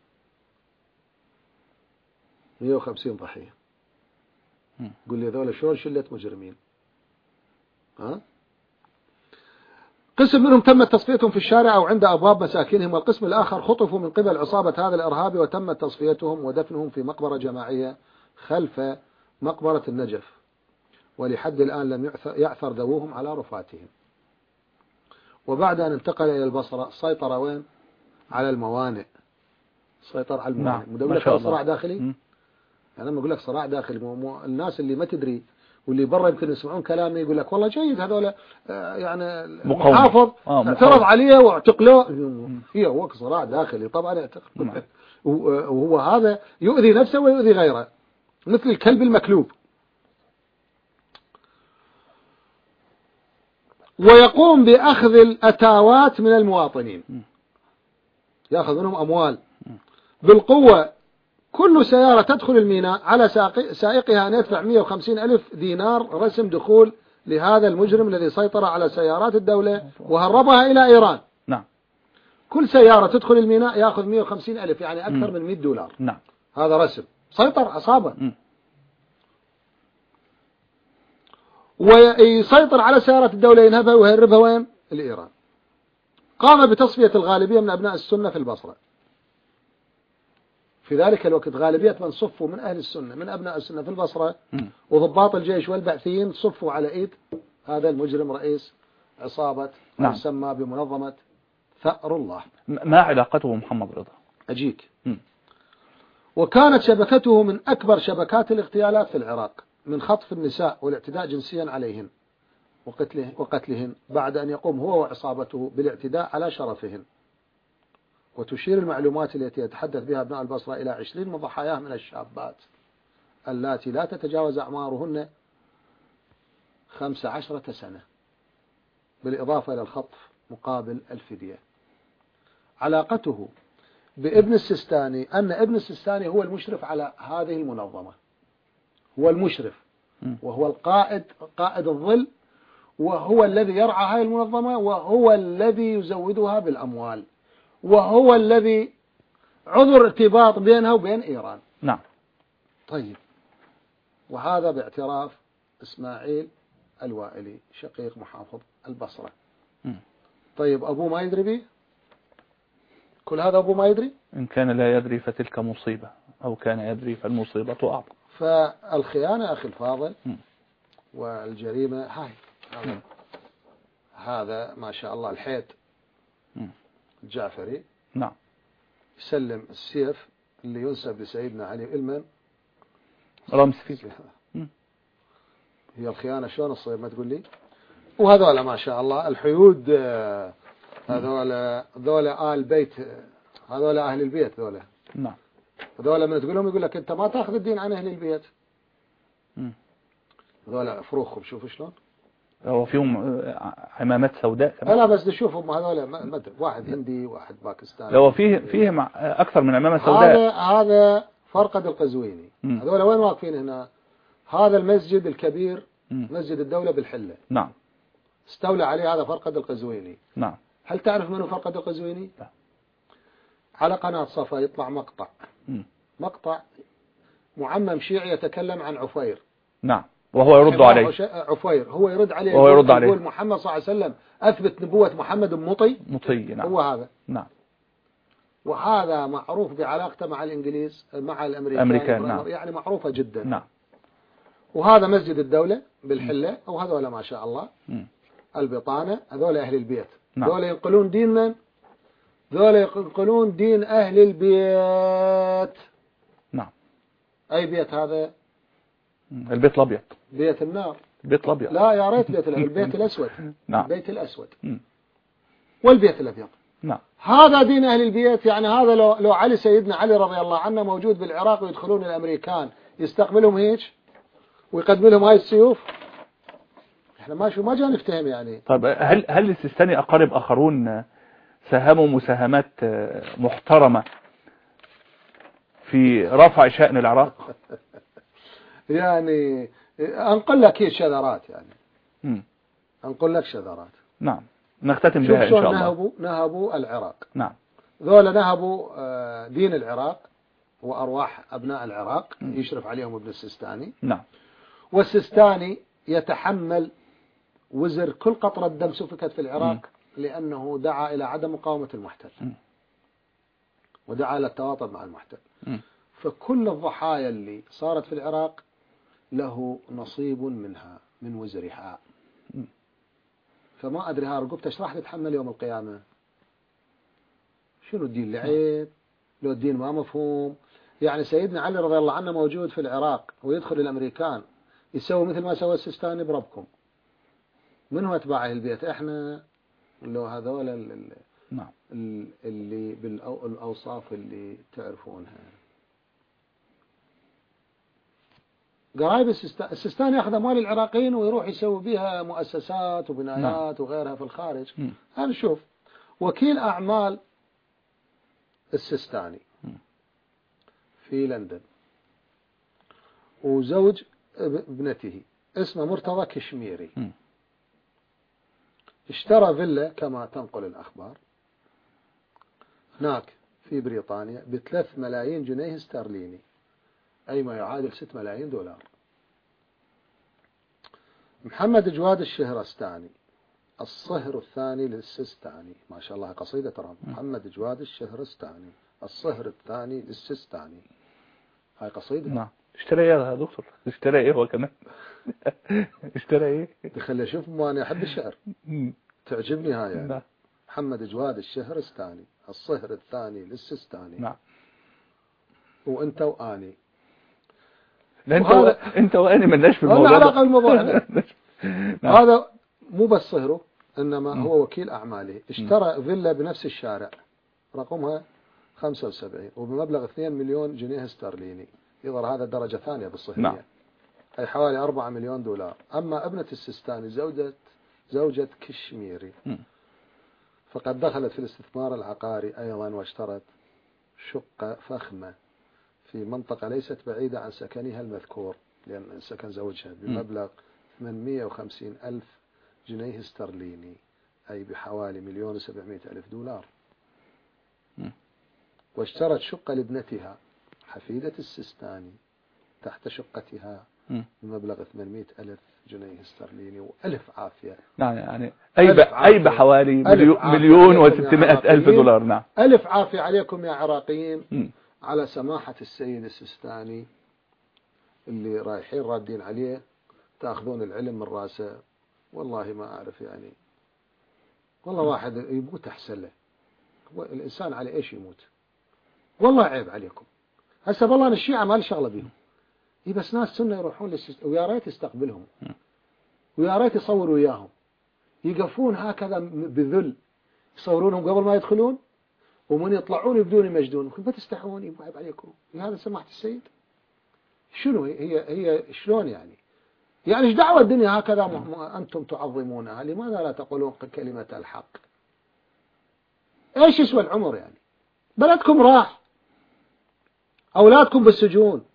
مئة وخمسين ضحية. م. قل لي ذولا شلون شلة مجرمين؟ ها؟ قسم منهم تم تصفيتهم في الشارع أو عند أبواب مساكنهم، والقسم الآخر خطفوا من قبل عصابة هذا الإرهابي وتم تصفيتهم ودفنهم في مقبرة جماعية خلف مقبرة النجف، ولحد الآن لم يعثر ذووهم على رفاتهم. وبعد أن انتقل إلى البصرة سيطر وين؟ على الموانئ. سيطر على الموانئ. نعم. مدولك صراع داخلي. م. يعني لما أقول لك صراع داخلي، مو مو الناس اللي ما تدري واللي برا يمكن يسمعون كلامي يقول لك والله جيد هذول يعني المحافظ آه اعترض عليه واعتقلوه. هي هو صراع داخلي طبعا يعتقل. وهو هذا يؤذي نفسه ويؤذي غيره مثل الكلب المكلوب. ويقوم بأخذ الأتاوات من المواطنين، يأخذ منهم أموال بالقوة. كل سيارة تدخل الميناء على سائقها أن يدفع مئة وخمسين ألف دينار رسم دخول لهذا المجرم الذي سيطر على سيارات الدولة وهربها إلى إيران. نعم. كل سيارة تدخل الميناء يأخذ مئة وخمسين ألف، يعني أكثر م. من مئة دولار. نعم. هذا رسم سيطر عصابة. م. ويسيطر على سيارات الدولة، ينهبها ويهربها وين؟ لإيران. قام بتصفية الغالبية من أبناء السنة في البصرة. في ذلك الوقت غالبية من صفوا من أهل السنة من أبناء السنة في البصرة م. وضباط الجيش والبعثيين صفوا على إيد هذا المجرم رئيس عصابة نعم. يسمى بمنظمة ثأر الله. ما علاقته محمد رضا؟ أجيك. م. وكانت شبكته من أكبر شبكات الاغتيالات في العراق، من خطف النساء والاعتداء جنسيا عليهن وقتله وقتلهن بعد أن يقوم هو وعصابته بالاعتداء على شرفهن. وتشير المعلومات التي يتحدث بها أبناء البصرة إلى عشرين من ضحاياه من الشابات اللاتي لا تتجاوز أعمارهن خمس عشرة سنة، بالإضافة إلى الخطف مقابل الفدية. علاقته بابن السيستاني أن ابن السيستاني هو المشرف على هذه المنظمة، هو المشرف وهو القائد قائد الظل، وهو الذي يرعى هذه المنظمة، وهو الذي يزودها بالأموال، وهو الذي عذر ارتباط بينها وبين إيران. نعم. طيب، وهذا باعتراف إسماعيل الوائلي شقيق محافظ البصرة. م. طيب أبوه ما يدري به؟ كل هذا أبوه ما يدري؟ إن كان لا يدري فتلك مصيبة، أو كان يدري فالمصيبة أعظم. فالخيانة أخي الفاضل م. والجريمة هاي هذا, هذا ما شاء الله الحيد م. الجعفري. نعم. يسلم السيف اللي ينسب لسيدنا علي المن رمز فيه. هي الخيانة شلون تصير ما تقول لي. وهذول ما شاء الله الحيود هذول هذول آل بيت، هذول أهل البيت هذول. نعم. هذول من تقول لهم يقول لك أنت ما تأخذ الدين عن أهل البيت. هذول فروخهم شوفوا شلون. هو فيهم عمامات سوداء كمان. لا بس نشوفهم هذول واحد هندي واحد باكستاني. لو فيه فيهم أكثر من عمامة سوداء. هذا هذا فرقد القزويني. هذول وين واقفين هنا؟ هذا المسجد الكبير م. مسجد الدولة بالحلة. نعم. استولى عليه هذا فرقد القزويني. نعم. هل تعرف منه فرقد القزويني؟ لا. على قناة صفا يطلع مقطع م. مقطع معمم شيعي يتكلم عن عفير. نعم. وهو يرد عليه. عفير هو يرد عليه. وهو يرد عليه. يقول محمد صلى الله عليه وسلم أثبت نبوة محمد مطي. مطي. نعم. هو هذا. نعم. وهذا معروف بعلاقته مع الإنجليز مع الأمريكان. أمريكان. نعم. يعني معروفة جدا. نعم. وهذا مسجد الدولة بالحلة. وهذول ما شاء الله م. البطانة هذول أهل البيت. نعم. هذول ينقلون دين من؟ هذول ينقلون دين أهل البيت. نعم. أي بيت هذا؟ البيت الأبيض. بيت النار. البيت الأبيض. لا يا ريت بيت البيت الأسود. نعم. البيت الأسود م. والبيت الأبيض. نعم. هذا دين أهل البيت. يعني هذا لو, لو علي سيدنا علي رضي الله عنه موجود بالعراق ويدخلون الأمريكان يستقبلهم هيك ويقدم لهم هاي السيوف. احنا ما شو ما جاء نفتهم يعني. طيب هل هل السيستاني أقارب آخرون ساهموا مساهمات محترمة في رفع شأن العراق؟ يعني أنقل لك هي الشذرات يعني. م. أنقل لك شذرات. نعم. نختتم بها إن شاء الله. نهبوا نهبوا العراق. نعم. ذولا نهبوا دين العراق وأرواح أبناء العراق م. يشرف عليهم ابن السيستاني. نعم. والسيستاني يتحمل وزر كل قطرة دم سفكت في العراق م. لأنه دعا إلى عدم مقاومة المحتل م. ودعا إلى التواطؤ مع المحتل م. فكل الضحايا اللي صارت في العراق له نصيب منها من وزرها. م. فما أدري ها رقبته ايش راح تتحمل يوم القيامة. شنو الدين لعيب لو الدين ما مفهوم. يعني سيدنا علي رضي الله عنه موجود في العراق ويدخل الأمريكان يسوي مثل ما سوى السيستاني بربكم. من هو أتباع البيت؟ إحنا لو هذول نعم اللي بالأوصاف اللي تعرفونها. قرايب السيستاني السيستاني يأخذ أموال العراقيين ويروح يسوي بها مؤسسات وبنايات نعم. وغيرها في الخارج. هذا شوف وكيل أعمال السيستاني في لندن وزوج ابنته اسمه مرتضى كشميري م. اشترى فيلا كما تنقل الأخبار هناك في بريطانيا بثلاث ملايين جنيه استرليني أي ما يعادل ست ملايين دولار. محمد جواد الشهرستاني الصهر الثاني للسيستاني ما شاء الله قصيدة ترى. محمد جواد الشهرستاني الصهر الثاني للسيستاني هاي قصيدة. نعم. اشترى ايه يا دكتور؟ اشترى ايه هو كمان؟ اشترى ايه؟ تخلي اشوف ما انا احب الشعر تعجبني هاي يعني. نعم. محمد جواد الشهرستاني الصهر الثاني للسيستاني. نعم. وانت واني. انت و... انت واني مالناش في الموضوع. ما علاقه بالموضوع هذا. نعم. هذا مو بس صهره انما م. هو وكيل اعماله اشترى م. فيلا بنفس الشارع رقمها خمسة وسبعين وبمبلغ اثنين مليون جنيه استرليني. يظهر هذا درجة ثانية بالصهرية. نعم. أي حوالي أربعة مليون دولار. أما ابنة السيستاني زوجة زوجة كشميري م. فقد دخلت في الاستثمار العقاري أيضا واشترت شقة فخمة في منطقة ليست بعيدة عن سكنها المذكور لأن سكن زوجها بمبلغ ثمانمئة وخمسين ألف جنيه استرليني أي بحوالي مليون وسبعمائة ألف دولار. م. واشترت شقة لابنتها حفيدة السيستاني تحت شقتها بمبلغ ثمانمائة ألف جنيه استرليني وألف عافية. نعم يعني أي أي بحوالي مليون وستمائة ألف دولار. نعم. ألف عافية عليكم يا عراقيين م. على سماحة السيد السيستاني اللي رايحين رادين عليه تأخذون العلم من راسه. والله ما أعرف يعني والله واحد يموت أحسن له. هو الإنسان على إيش يموت؟ والله عيب عليكم. هسه والله الشيعة ما لي شغله بيهم، هي بس ناس سنة يروحون للسست... ويا ريت يستقبلهم ويا ريت يصور وياهم، يقفون هكذا بذل يصورونهم قبل ما يدخلون، ومن يطلعون يبدون يمجدون. ما تستحون يبقى عيب عليكم. هذا سماحة السيد شنو هي هي شلون يعني؟ يعني ايش دعوة الدنيا هكذا م... أنتم تعظمونها؟ لماذا لا تقولون كلمة الحق؟ ايش يسوى العمر يعني؟ بلدكم راح، أولادكم بالسجون،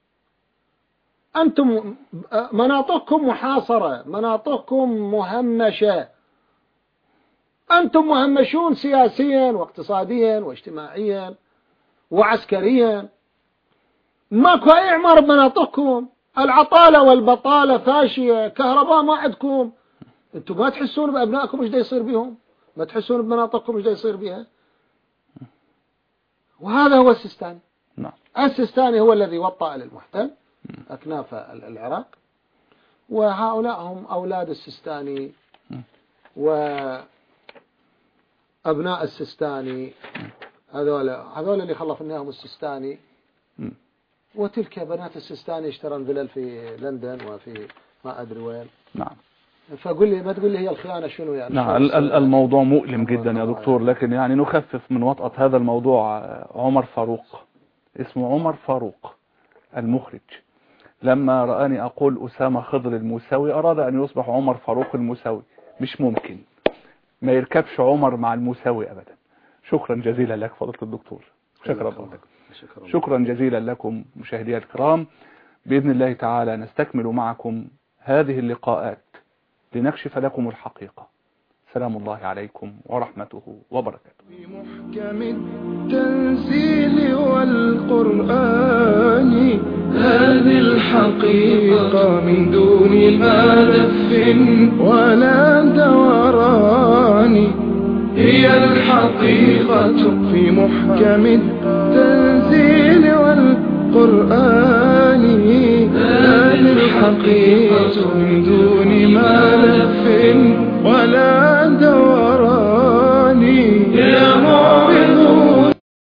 أنتم مناطقكم محاصرة، مناطقكم مهمشة، أنتم مهمشون سياسيا واقتصاديا واجتماعيا وعسكريا، ماكو أي إعمار بمناطقكم، العطالة والبطالة فاشية، كهرباء ما عندكم، أنتم ما تحسون بأبنائكم إيش دا يصير بهم؟ ما تحسون بمناطقكم إيش دا يصير بها؟ وهذا هو السيستاني. نعم. السيستاني هو الذي وطأ للمحتل أكناف العراق، وهؤلاء هم أولاد السيستاني وأبناء السيستاني، هذول هذول اللي خلفناهم السيستاني، وتلك بنات السيستاني اشترن فيلل في لندن وفي ما أدري وين. نعم. فقل لي ما تقول لي هي الخيانة شنو يعني؟ نعم. الموضوع مؤلم جدا يا دكتور، لكن يعني نخفف من وطأة هذا الموضوع. عمر فاروق، اسمه عمر فاروق المخرج، لما رآني أقول أسامة خضر الموسوي أراد أن يصبح عمر فاروق الموسوي. مش ممكن، ما يركبش عمر مع الموسوي أبدا. شكرا جزيلا لك فضيلة الدكتور. شكرا لك. شكرا جزيلا لكم مشاهدي الكرام. بإذن الله تعالى نستكمل معكم هذه اللقاءات لنكشف لكم الحقيقة. سلام الله عليكم ورحمته وبركاته. في محكم التنزيل والقرآن هذه الحقيقة من دون ما لف ولا دوران، هي الحقيقة في محكم التنزيل والقرآن، هذه الحقيقة من دون ما لف ولا